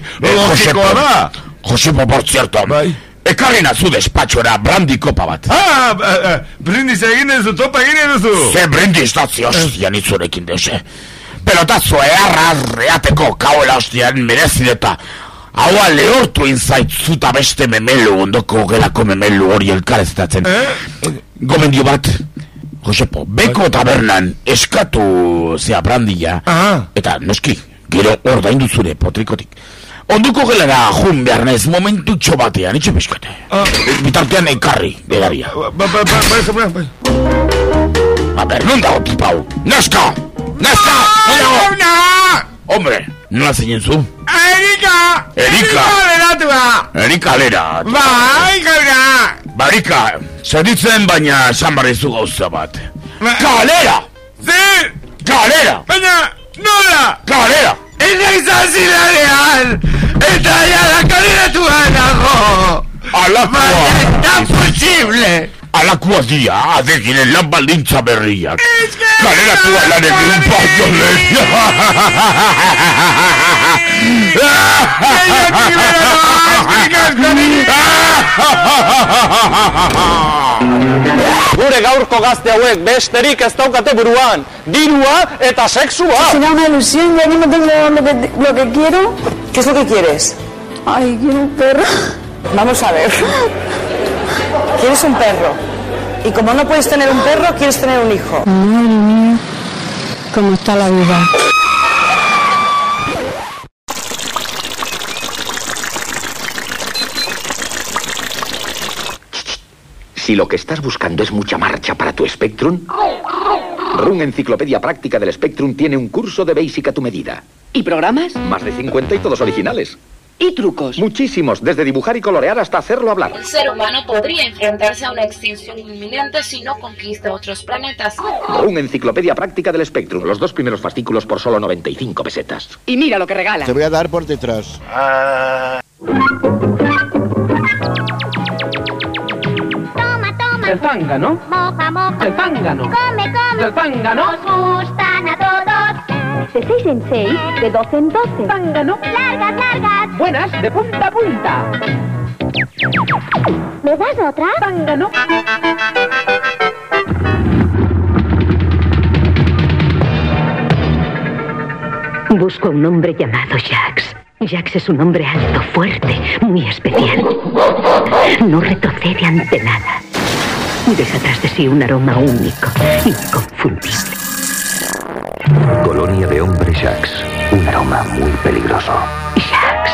Josepo, por cierto, ekarri nazu despatxora brandi kopa bat. Brindis egin duzu, topa egin duzu. Ze brindis datzi hostian itzurekin deuse. Pelotazo reateko kauela hostian merezideta. Haua lehortu inzaitzuta beste memelu, ondoko gelako memelu hori elkareztatzen. Gomendio bat, Josepo, beko tabernan eskatu zea brandia, eta noski, gero ordaindu zure potrikotik. Onduko gelara jun behar nez momentutxo batean, itxe peskate. Bitartean ekarri, bedaria. ber, non dago tipau? Neska! Neska! Hombre, nola zeinen zu? Erika! Erika lera. Bai, gaura! Barika, zeritzen baina esan barrizu gauza bat. Kalera! Zer! Kalera! Baina, nola! Kalera! Ena izan zilarean! Eta jara kaleratuan nago! Alakoa! Baina, posible! Alakoa dia, adeginen lan baldintza berriak. Kaleratua lan egin baino Gure gaurko gazte hauek besterik ez daukate buruan. Dirua eta sexua. Será una ilusión, ya que no tengo lo que quiero. ¿Qué es lo que quieres? Ay, quiero un perro. Vamos a ver. ¿Quieres un perro? Y como no puedes tener un perro, quieres tener un hijo. Madre mía, cómo está la vida. Si lo que estás buscando es mucha marcha para tu Spectrum, Run Enciclopedia Práctica del Spectrum tiene un curso de Basic a tu medida. ¿Y programas? Más de 50 y todos originales. ¿Y trucos? Muchísimos, desde dibujar y colorear hasta hacerlo hablar. El ser humano podría enfrentarse a una extinción inminente si no conquista otros planetas. Run Enciclopedia Práctica del Spectrum, los 2 primeros fascículos por solo 95 pesetas. Y mira lo que regala. Te voy a dar por detrás. El zángano. Moja, moja. El zángano. Come, come. El zángano. Nos gustan a todos. De 6 en 6, de 12 en 12. Zángano. Largas, largas. Buenas de punta a punta. ¿Me das otra? Zángano. Busco un hombre llamado Jax. Jax es un hombre alto, fuerte, muy especial. No retrocede ante nada. Deja atrás de sí un aroma único, inconfundible. Colonia de hombre Jax. Un aroma muy peligroso. Jax.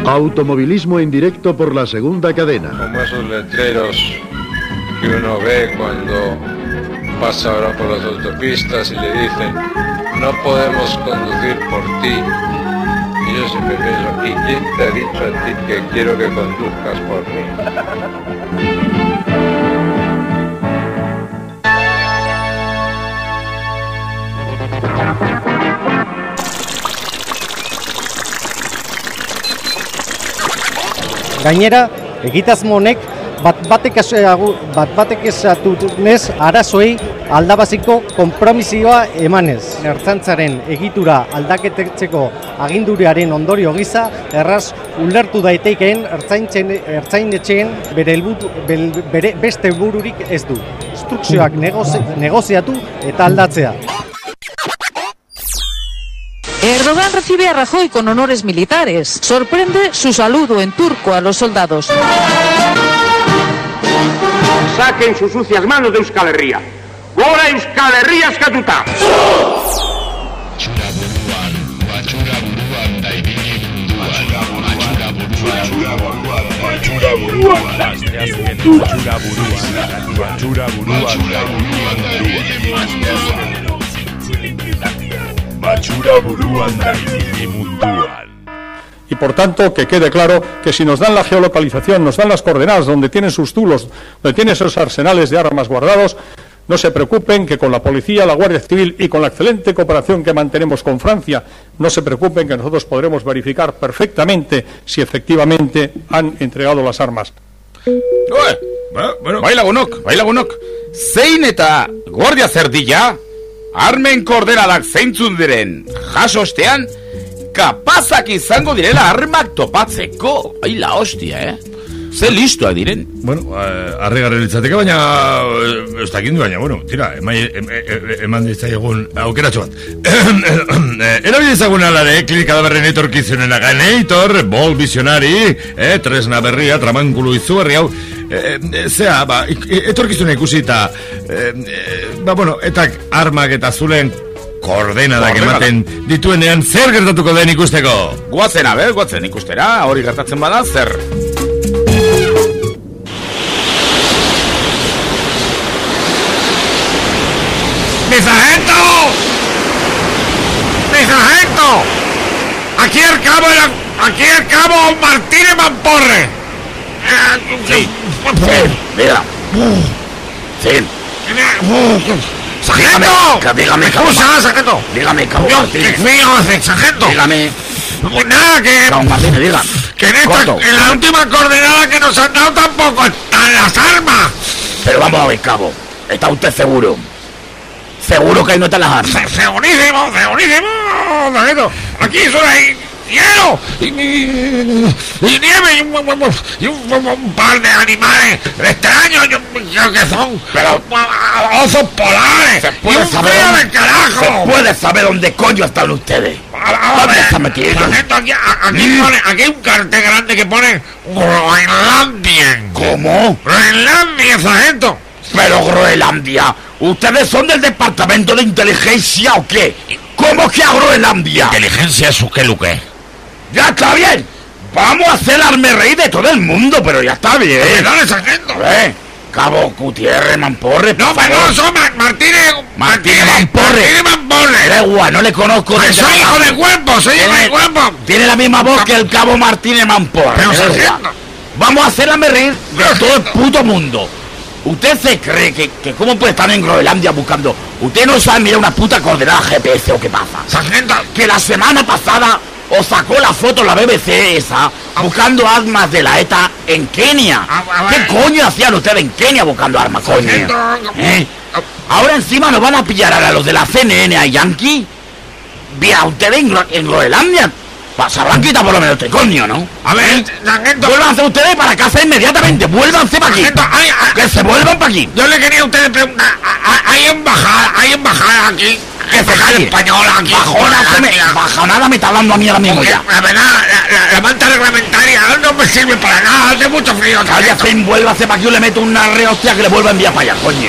Automovilismo en directo por la segunda cadena. Como esos letreros que uno ve cuando pasa ahora por las autopistas y le dicen no podemos conducir por ti. Y yo siempre pienso, ¿y quién te ha dicho a ti que quiero que conduzcas por mí? Gainera, egitasmo honek bat-batek esatunez arazoei aldabaziko konpromisioa emanez. Ertzaintzaren egitura aldaketetzeko aginduriaren ondorio gisa erraz ulertu daitekeen ertzainetxeen bere beste helbururik ez du. Instrukzioak negoziatu eta aldatzea. Erdogan recibe a Rajoy con honores militares. Sorprende su saludo en turco a los soldados. Saquen sus sucias manos de Euskal Herria. Gora Euskal Herria eskatuta! Y por tanto, que quede claro que si nos dan la geolocalización, nos dan las coordenadas donde tienen sus zulos, donde tienen esos arsenales de armas guardados, no se preocupen que con la policía, la Guardia Civil y con la excelente cooperación que mantenemos con Francia, no se preocupen que nosotros podremos verificar perfectamente si efectivamente han entregado las armas. Bueno, bailagunok, zein eta Guardia Zerdilla, armen koordenadak zeintzun diren jasostean, kapazak izango direla armak topatzeko. Ai la hostia, Ze listoak diren. Bueno, arregarren litzateke, baina ez dakindu, baina, bueno, tira, eman ditzaiegun aukeratxo bat. Erabide ezagun alare, klinika da berren etorkizunen aganetor, bol visionari, tresna berria, tramankulu izugarri hau, zea, etorkizuna ikusi eta, bueno, etak armak eta zulen koordenadak ematen dituenean zer gertatuko den ikusteko. Guatzen ikustera, hori gertatzen bada, zer? ¡Mi sargento! Aquí el cabo Martínez Mamporre. Sí. Mira. Sí. ¡Sargento! Dígame, ¿Cómo se llama, sargento? Dígame, cabo Martínez. Sargento. Dígame. Pues nada, que... Cabo Martínez, diga. Que en la última coordenada que nos han dado tampoco están las armas. Pero vamos a ver, cabo. ¿Está usted seguro? ¿Seguro que ahí no están las armas? Segurísimo, sargento. Aquí solo hay hielo y nieve y un par de animales extraños, yo creo que son. Pero osos polares. Se puede y un saber frío dónde, del carajo. se puede saber dónde coño están ustedes. ¿Dónde están metidos? Sargento, aquí hay un cartel grande que pone Groenlandia. ¿Cómo? Groenlandia, sargento. Pero Groenlandia, ¿ustedes son del departamento de inteligencia o qué? ¿Cómo que a Groenlandia? ¿Inteligencia es qué, Luque? Ya está bien. Vamos a hacer arme rey de todo el mundo, pero ya está bien. Dale, sargento. Cabo Gutiérrez Mamporre. No, pero no, son Martínez Mamporre. Da igual, no le conozco. Soy hijo de cuerpo, Tiene la misma voz que el cabo Martínez Mamporre. Pero, sargento. Vamos a hacer arme rey de todo el puto mundo. ¿Usted se cree que cómo puede estar en Groenlandia buscando? ¿Usted no sabe mirar una puta coordenada GPS o qué pasa? Sargento. Que la semana pasada os sacó la foto la BBC esa buscando armas de la ETA en Kenia. ¿Qué coño hacían ustedes en Kenia buscando armas, coño? Ahora encima nos van a pillar a los de la CNN a Yankee. Vea, ustedes en Groenlandia se habrán quitado por lo menos este coño, ¿no? A ver, sargento. Vuélvanse ustedes para casa inmediatamente. Vuélvanse para aquí. Que se vuelvan para aquí. Yo le quería a ustedes preguntar. Hay embajada aquí. Que se calle. Española aquí. Bajonada me está hablando a mí ahora mismo ya. La verdad, la manta reglamentaria no me sirve para nada. Hace mucho frío. Cállate, vuélvase para aquí. Yo le meto una rehostia que le vuelva a enviar para allá, coño.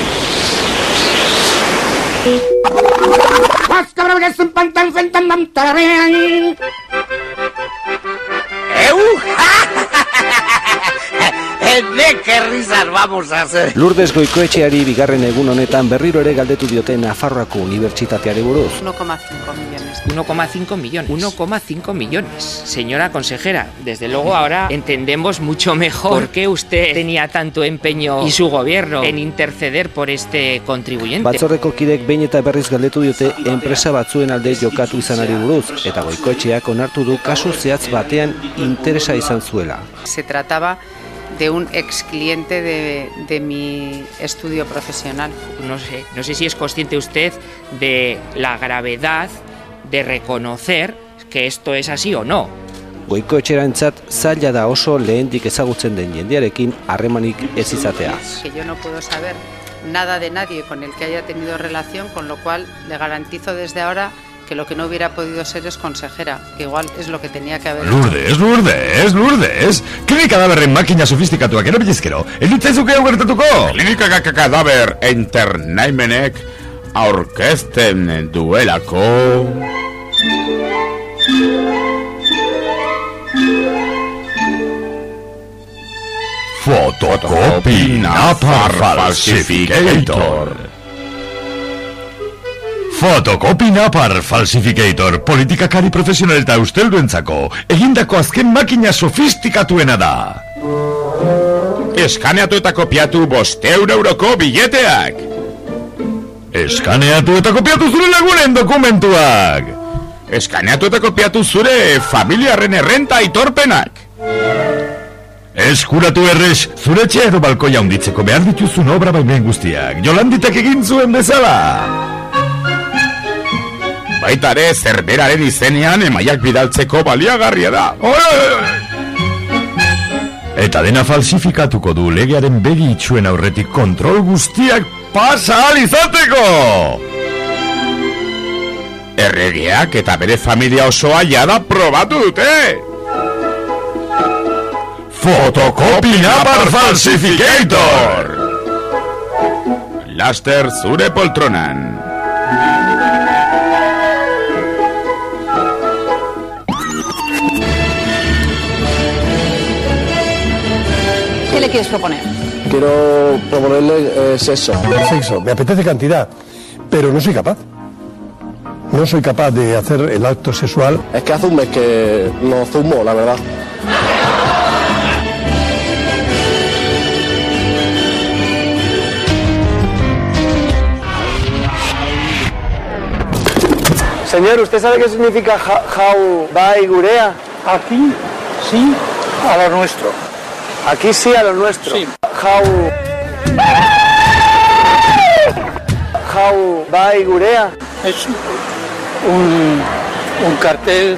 ¿De qué risas vamos a hacer? Lourdes Goikoetxeari bigarren egun honetan berriro ere galdetu diote Nafarroako Unibertsitateari buruz. 1,5 millones. 1,5 millones. 1,5 millones. Señora consejera, desde luego ahora entendemos mucho mejor por qué usted tenía tanto empeño y su gobierno en interceder por este contribuyente. Batzordeko kidek behin eta berriz galdetu diote enpresa batzuen alde jokatu izanari buruz, eta Goikoetxeak onartu du kasu zehatz batean interesa izan zuela. Se trataba de un ex cliente de mi estudio profesional. No sé si es consciente usted de la gravedad de reconocer que esto es así o no. Goikoetxearentzat zaila da oso lehendik ezagutzen den jendearekin harremanik ez izatea. Que yo no puedo saber nada de nadie con el que haya tenido relación, con lo cual le garantizo desde ahora que lo que no hubiera podido ser es consejera, que igual es lo que tenía que haber hecho. Lourdes! Klinika kadaberren makina sofistikatuak erabilezkero, ez ditzaizuke hau gertatuko? Klinika kadaber Entertainmentek aurkezten duelako... Photocopy Napar Falsificator. Photocopy Napar Falsificator, politikakari profesional eta ustelduentzako egindako azken makina sofistikatuena da. Eskaneatu eta kopiatu 5 euroko billeteak. Eskaneatu eta kopiatu zure lagunen dokumentuak. Eskaneatu eta kopiatu zure familiarren errenta aitorpenak. Eskuratu errez, zure etxea edo balkoia hunditzeko behar dituzun obra baimen guztiak, Jolanditak egin zuen bezala. Baita ere, zerberaren izenean emaiak bidaltzeko baliagarria da. Eta dena falsifikatuko du legearen begi itxuen aurretik kontrol guztiak pasa ahal izateko. Erregeak eta bere familia osoa jada probatu dute. Photocopy Napar Falsificator. Laster zure poltronan. ¿Qué le quieres proponer? Quiero proponerle sexo. Sexo, me apetece cantidad, pero no soy capaz. No soy capaz de hacer el acto sexual. Es que hace un mes que no zumo, la verdad. Señor, ¿usted sabe qué significa jau bai gurea? Aquí sí, a lo nuestro. Aquí sí, a lo nuestro. Sí. Jau bai gurea. Es un cartel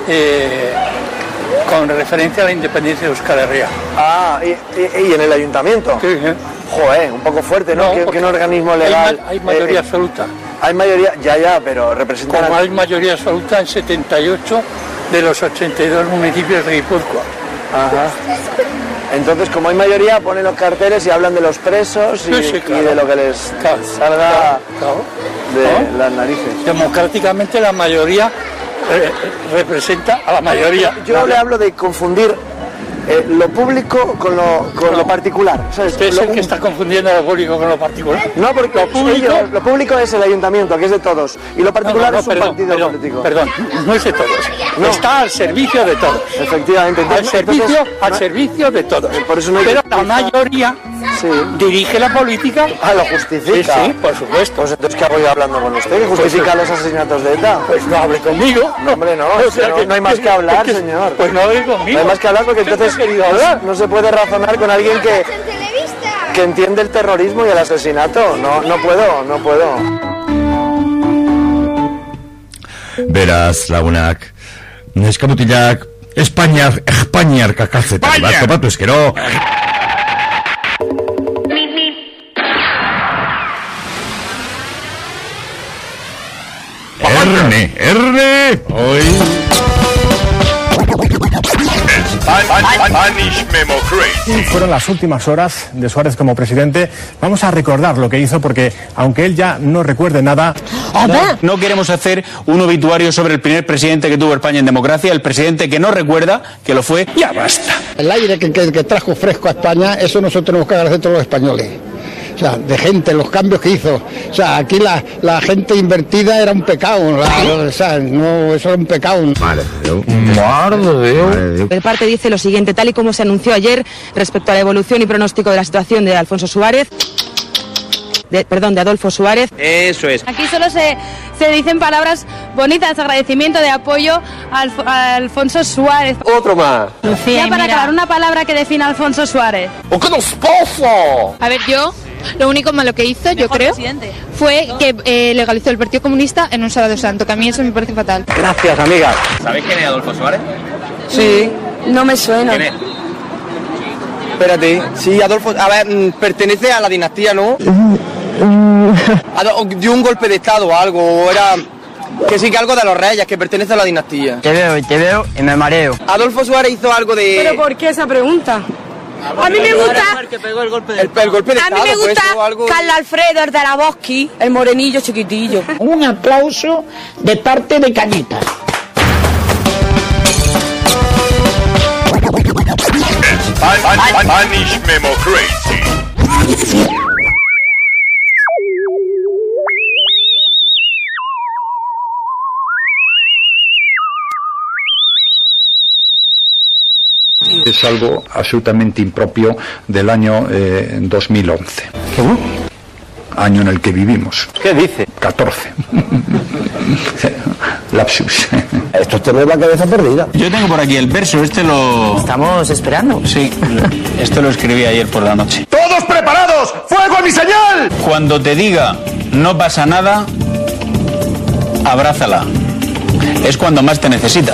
con referencia a la independencia de Euskal Herria. Ah, ¿y en el ayuntamiento? Sí, ¿eh? Joder, un poco fuerte, ¿no? ¿Qué organismo legal? Hay mayoría absoluta. Hay mayoría, ya, pero representan... Como hay mayoría absoluta en 78 de los 82 municipios de Guipúzcoa. Ajá. Entonces, como hay mayoría, ponen los carteles y hablan de los presos y, sí, claro. Y de lo que les salga de las narices. Democráticamente la mayoría representa a la mayoría. Yo le hablo de confundir lo público con lo particular. ¿Sabes? ¿Usted es el que está confundiendo lo público con lo particular? No, porque lo público es el ayuntamiento, que es de todos, y lo particular es un partido político. Perdón, no es de todos. No. Está al servicio de todos. Efectivamente. Al servicio de todos. Por eso no hay pero la mayoría dirige la política. Ah, lo justifica. Sí, por supuesto. Pues entonces, ¿qué hago yo hablando con usted? ¿Que justifica los asesinatos de ETA? Pues no hable conmigo. No, hombre, no. O sea, no hay más que hablar, señor. Pues no hable conmigo. No hay más que hablar porque entonces no se puede razonar con alguien que entiende el terrorismo y el asesinato. No puedo. Beraz, lagunak, neskamutilak, Espainiar kakazetari bat topatu eskero. Erne, oi. Fueron las últimas horas de Suárez como presidente. Vamos a recordar lo que hizo porque, aunque él ya no recuerde nada... No queremos hacer un obituario sobre el primer presidente que tuvo España en democracia, el presidente que no recuerda que lo fue. Ya basta. El aire que trajo fresco a España, eso nosotros tenemos que agradecer a todos los españoles. O sea, de gente, los cambios que hizo. O sea, aquí la gente invertida era un pecado. O sea, no, eso era un pecado. Madre de Dios. El parte dice lo siguiente, tal y como se anunció ayer respecto a la evolución y pronóstico de la situación de Alfonso Suárez. De Adolfo Suárez. Eso es. Aquí solo se dicen palabras bonitas, agradecimiento, de apoyo a Alfonso Suárez. Otro más. Lucía, ya para acabar, una palabra que defina a Alfonso Suárez. ¿O qué nos pasa? A ver, yo, lo único malo que hizo, yo creo, fue que legalizó el Partido Comunista en un sábado santo, que a mí eso me parece fatal. Gracias, amiga. ¿Sabéis quién es Adolfo Suárez? Sí, no me suena. ¿Quién es? Espérate, sí, Adolfo, a ver, pertenece a la dinastía, ¿no? Dio un golpe de estado o algo, o era... Que sí, que algo de los reyes, que pertenece a la dinastía. Te veo y me mareo. Adolfo Suárez hizo algo de... ¿Pero por qué esa pregunta? A mí me gusta... El golpe de estado, a mí me gusta algo... Carlos Alfredo, el de la Boschi, el morenillo chiquitillo. Un aplauso de parte de Cañitas. Spanish Memo Crazy. Es algo absolutamente impropio del año 2011. ¿Qué? Año en el que vivimos. ¿Qué dice? 14. Lapsus. Esto es tener la cabeza perdida. Yo tengo por aquí el verso, Estamos esperando. Sí, esto lo escribí ayer por la noche. ¡Todos preparados! ¡Fuego a mi señal! Cuando te diga no pasa nada, abrázala. Es cuando más te necesita.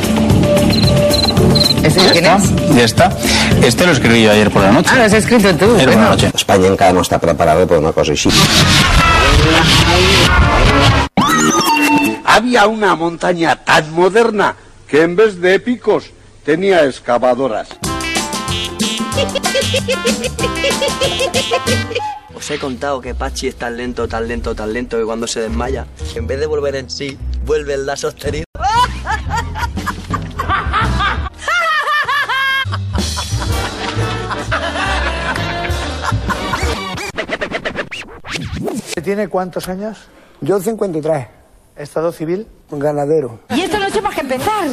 ¿Quién es? Ya está. Este lo escribí yo ayer por la noche. Ah, lo has escrito tú. Ayer por la noche. España encara no está preparado por una cosa así. Había una montaña tan moderna que en vez de picos tenía excavadoras. Os he contado que Pachi es tan lento que cuando se desmaya, en vez de volver en sí, vuelve en la sostenido. ¿Tiene cuántos años? Yo 53. ¿Estado civil? Ganadero. Y esta noche más que empezar.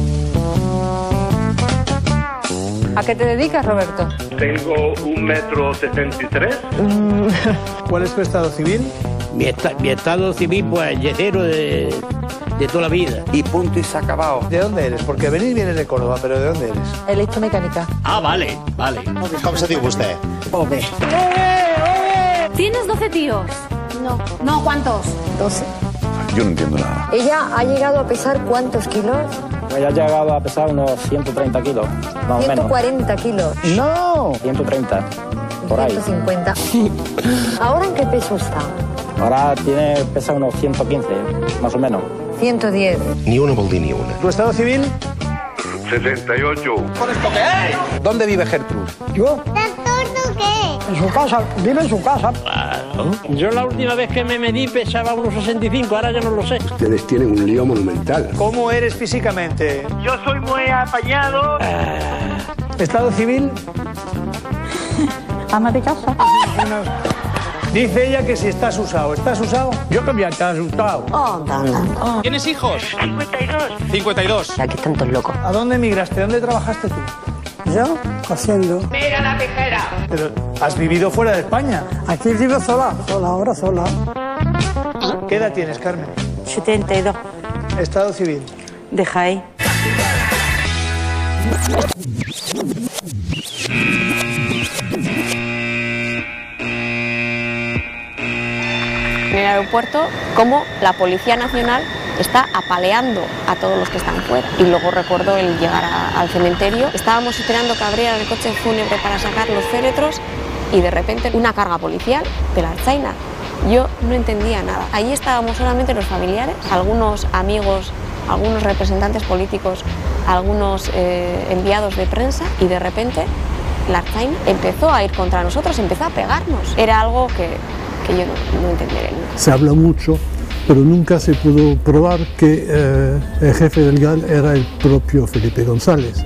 ¿A qué te dedicas, Roberto? Tengo 1,73 m. ¿Cuál es tu estado civil? Mi estado civil, pues, yesero de toda la vida. Y punto y se ha acabado. ¿De dónde eres? Porque vienes de Córdoba, pero ¿de dónde eres? Electromecánica. Ah, vale. ¿Cómo se dice usted? Pobre. ¿Tienes 12 tíos? No, ¿cuántos? 12. Yo no entiendo nada. ¿Ella ha llegado a pesar cuántos kilos? Ella ha llegado a pesar unos 130 kilos, más o menos. 140 kilos. ¡No! 130, por ahí. 150. ¿Ahora en qué peso está? Ahora pesa unos 115, más o menos. 110. Ni uno vol dir ni una. ¿Tu estado civil? 68. ¿Con esto qué? ¿Dónde vive Gertrud? ¿Yo? En su casa, vive en su casa. Claro. Yo la última vez que me medí pesaba unos 65, ahora ya no lo sé. Ustedes tienen un lío monumental. ¿Cómo eres físicamente? Yo soy muy apañado. ¿Estado civil? Ama de casa. Dice ella que si estás usado. ¿Estás usado? Yo también estás usado. ¿Tienes hijos? 52. Aquí están todos locos. ¿A dónde emigraste? ¿Dónde trabajaste tú? ¿Yo? Haciendo. ¡Mira la tijera! Pero has vivido fuera de España. Aquí vivo sola, ahora sola. ¿Qué edad tienes, Carmen? 72. Estado civil. De Jaén. En el aeropuerto, como la Policía Nacional está apaleando a todos los que están fuera. Y luego recuerdo el llegar al cementerio. Estábamos esperando que abriera el coche fúnebre para sacar los féretros y de repente una carga policial de la Ertzaintza. Yo no entendía nada. Allí estábamos solamente los familiares, algunos amigos algunos representantes políticos, algunos enviados de prensa, y de repente la Ertzaintza empezó a ir contra nosotros, empezó a pegarnos. Era algo que yo no entenderé nunca. Se habla mucho, pero nunca se pudo probar que el jefe del GAL era el propio Felipe González.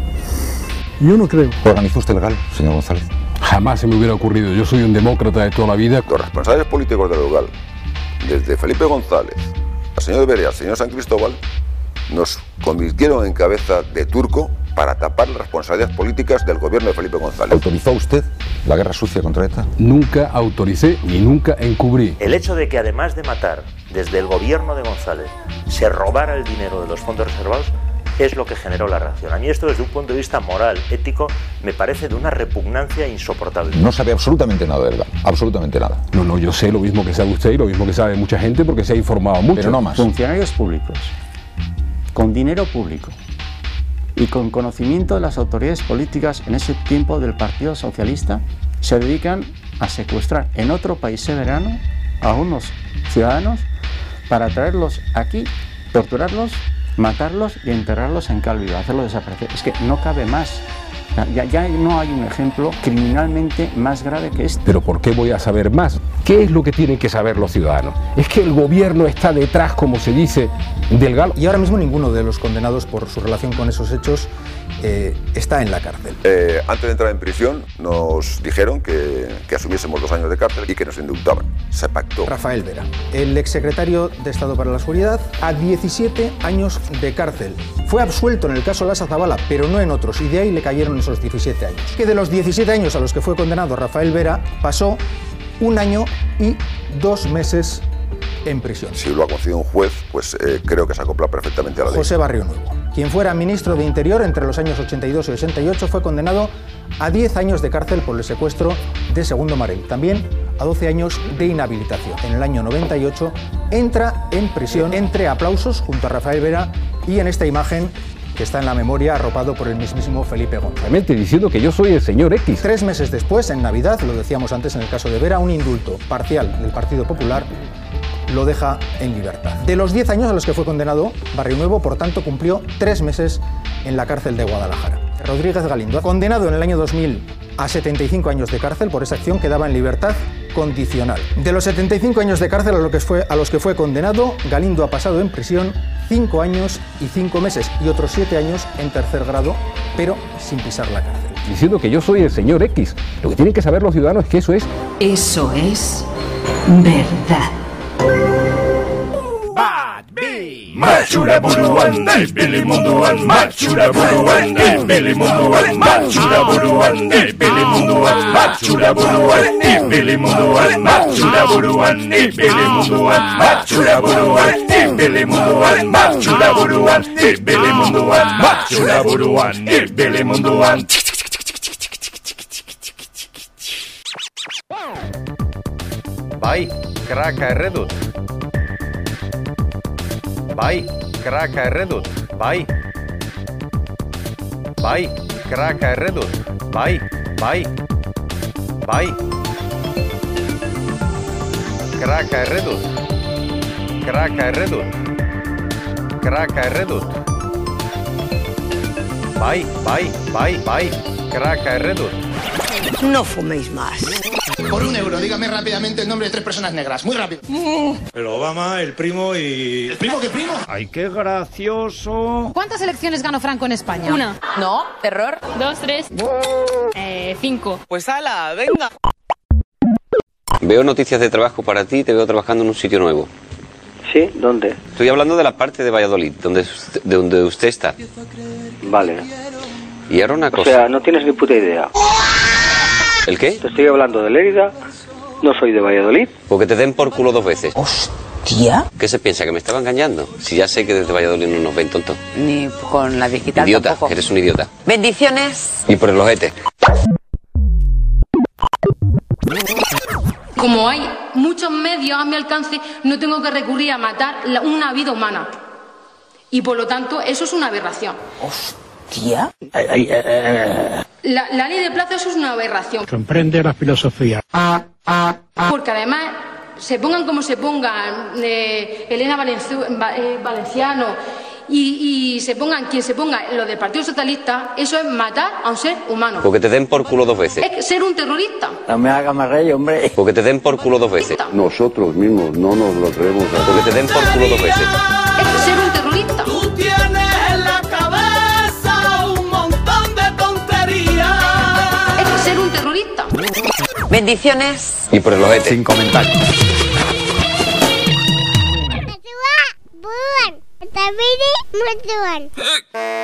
Yo no creo. ¿Organizó usted el GAL, señor González? Jamás se me hubiera ocurrido. Yo soy un demócrata de toda la vida. Los responsables políticos del GAL, desde Felipe González, al señor Beria, al señor San Cristóbal, nos convirtieron en cabeza de turco para tapar las responsabilidades políticas del gobierno de Felipe González. ¿Autorizó usted la guerra sucia contra ETA? Nunca autoricé ni nunca encubrí. El hecho de que además de matar, desde el gobierno de González, se robara el dinero de los fondos reservados, es lo que generó la reacción. A mí esto, desde un punto de vista moral, ético, me parece de una repugnancia insoportable. No sabe absolutamente nada del GAL, absolutamente nada. No, yo sé lo mismo que sabe usted y lo mismo que sabe mucha gente porque se ha informado mucho. Pero no más. Funcionarios públicos, con dinero público y con conocimiento de las autoridades políticas en ese tiempo del Partido Socialista, se dedican a secuestrar en otro país soberano a unos ciudadanos para traerlos aquí, torturarlos, matarlos y enterrarlos en cal vivo, hacerlos desaparecer. Es que no cabe más. Ya no hay un ejemplo criminalmente más grave que este. ¿Pero por qué voy a saber más? ¿Qué es lo que tienen que saber los ciudadanos? Es que el gobierno está detrás, como se dice, del GAL. Y ahora mismo ninguno de los condenados por su relación con esos hechos está en la cárcel. Antes de entrar en prisión nos dijeron que asumiésemos 2 años de cárcel y que nos indultaban. Se pactó. Rafael Vera, el exsecretario de Estado para la Seguridad, a 17 años de cárcel. Fue absuelto en el caso Lasa Zabala, pero no en otros, y de ahí le cayeron esos 17 años. Que de los 17 años a los que fue condenado Rafael Vera, pasó 1 año y 2 meses en prisión. Si lo ha concedido un juez, pues creo que se acopla perfectamente a la ley. José Barrio Nuevo, quien fuera ministro de Interior entre los años 82 y 88, fue condenado a 10 años de cárcel por el secuestro de Segundo Marell, también a 12 años de inhabilitación. En el año 98 entra en prisión entre aplausos junto a Rafael Vera y en esta imagen que está en la memoria arropado por el mismísimo Felipe González. Diciendo que yo soy el señor X. 3 meses después, en Navidad, lo decíamos antes en el caso de Vera, un indulto parcial del Partido Popular lo deja en libertad. De los 10 años a los que fue condenado, Barrio Nuevo, por tanto, cumplió 3 meses en la cárcel de Guadalajara. Rodríguez Galindo, condenado en el año 2000 a 75 años de cárcel por esa acción, quedaba en libertad condicional. De los 75 años de cárcel a los que fue condenado, Galindo ha pasado en prisión 5 años y 5 meses y otros 7 años en tercer grado, pero sin pisar la cárcel. Diciendo que yo soy el señor X. Lo que tienen que saber los ciudadanos es que eso es... Eso es verdad. Matxura buruan, ibili munduan, matxura buruan, ibili munduan, matxura buruan, ibili munduan, matxura buruan, ibili munduan, matxura buruan, ibili munduan, matxura buruan, ibili munduan, matxura buruan, ibili munduan, matxura buruan, ibili munduan. Bai, kraka erredut. Bai, kraka erredut. Bai. Bai, kraka erredut. Bai. Kraka erredut. Kraka erredut. Kraka erredut. Bai. Kraka erredut. No fuméis más. Por €1, dígame rápidamente el nombre de 3 personas negras. Muy rápido. El Obama, el primo y... ¿El primo qué primo? ¡Ay, qué gracioso! ¿Cuántas elecciones ganó Franco en España? 1. No, error. 2, 3. 5. Pues ala, venga. Veo noticias de trabajo para ti, te veo trabajando en un sitio nuevo. ¿Sí? ¿Dónde? Estoy hablando de la parte de Valladolid, donde usted está. Vale. Y ahora una cosa... O sea, no tienes ni puta idea. ¿El qué? Te estoy hablando de Lérida, no soy de Valladolid. Porque te den por culo 2 veces. ¿Hostia? ¿Qué se piensa? ¿Que me estaba engañando? Si ya sé que desde Valladolid no nos ven, tonto. Ni con la digital Idiota, tampoco. eres un idiota. Bendiciones. Y por el ojete. Como hay muchos medios a mi alcance, no tengo que recurrir a matar una vida humana. Y por lo tanto, eso es una aberración. ¿Tía? La ley de plazos es una aberración. Comprende la filosofía. Porque además, se pongan como se pongan, Elena Valenciano y se pongan quien se ponga lo del Partido Socialista, eso es matar a un ser humano. Porque te den por culo 2 veces. Es ser un terrorista. No me haga más rey, hombre. Porque te den por culo 2 veces. Nosotros mismos no nos lo creemos. Porque te den por culo 2 veces. Es ser un terrorista. Tú tienes en la cabeza un montón de tonterías. Es ser un terrorista. Bendiciones. Y por el ojete. Sin comentarios. Mutuan.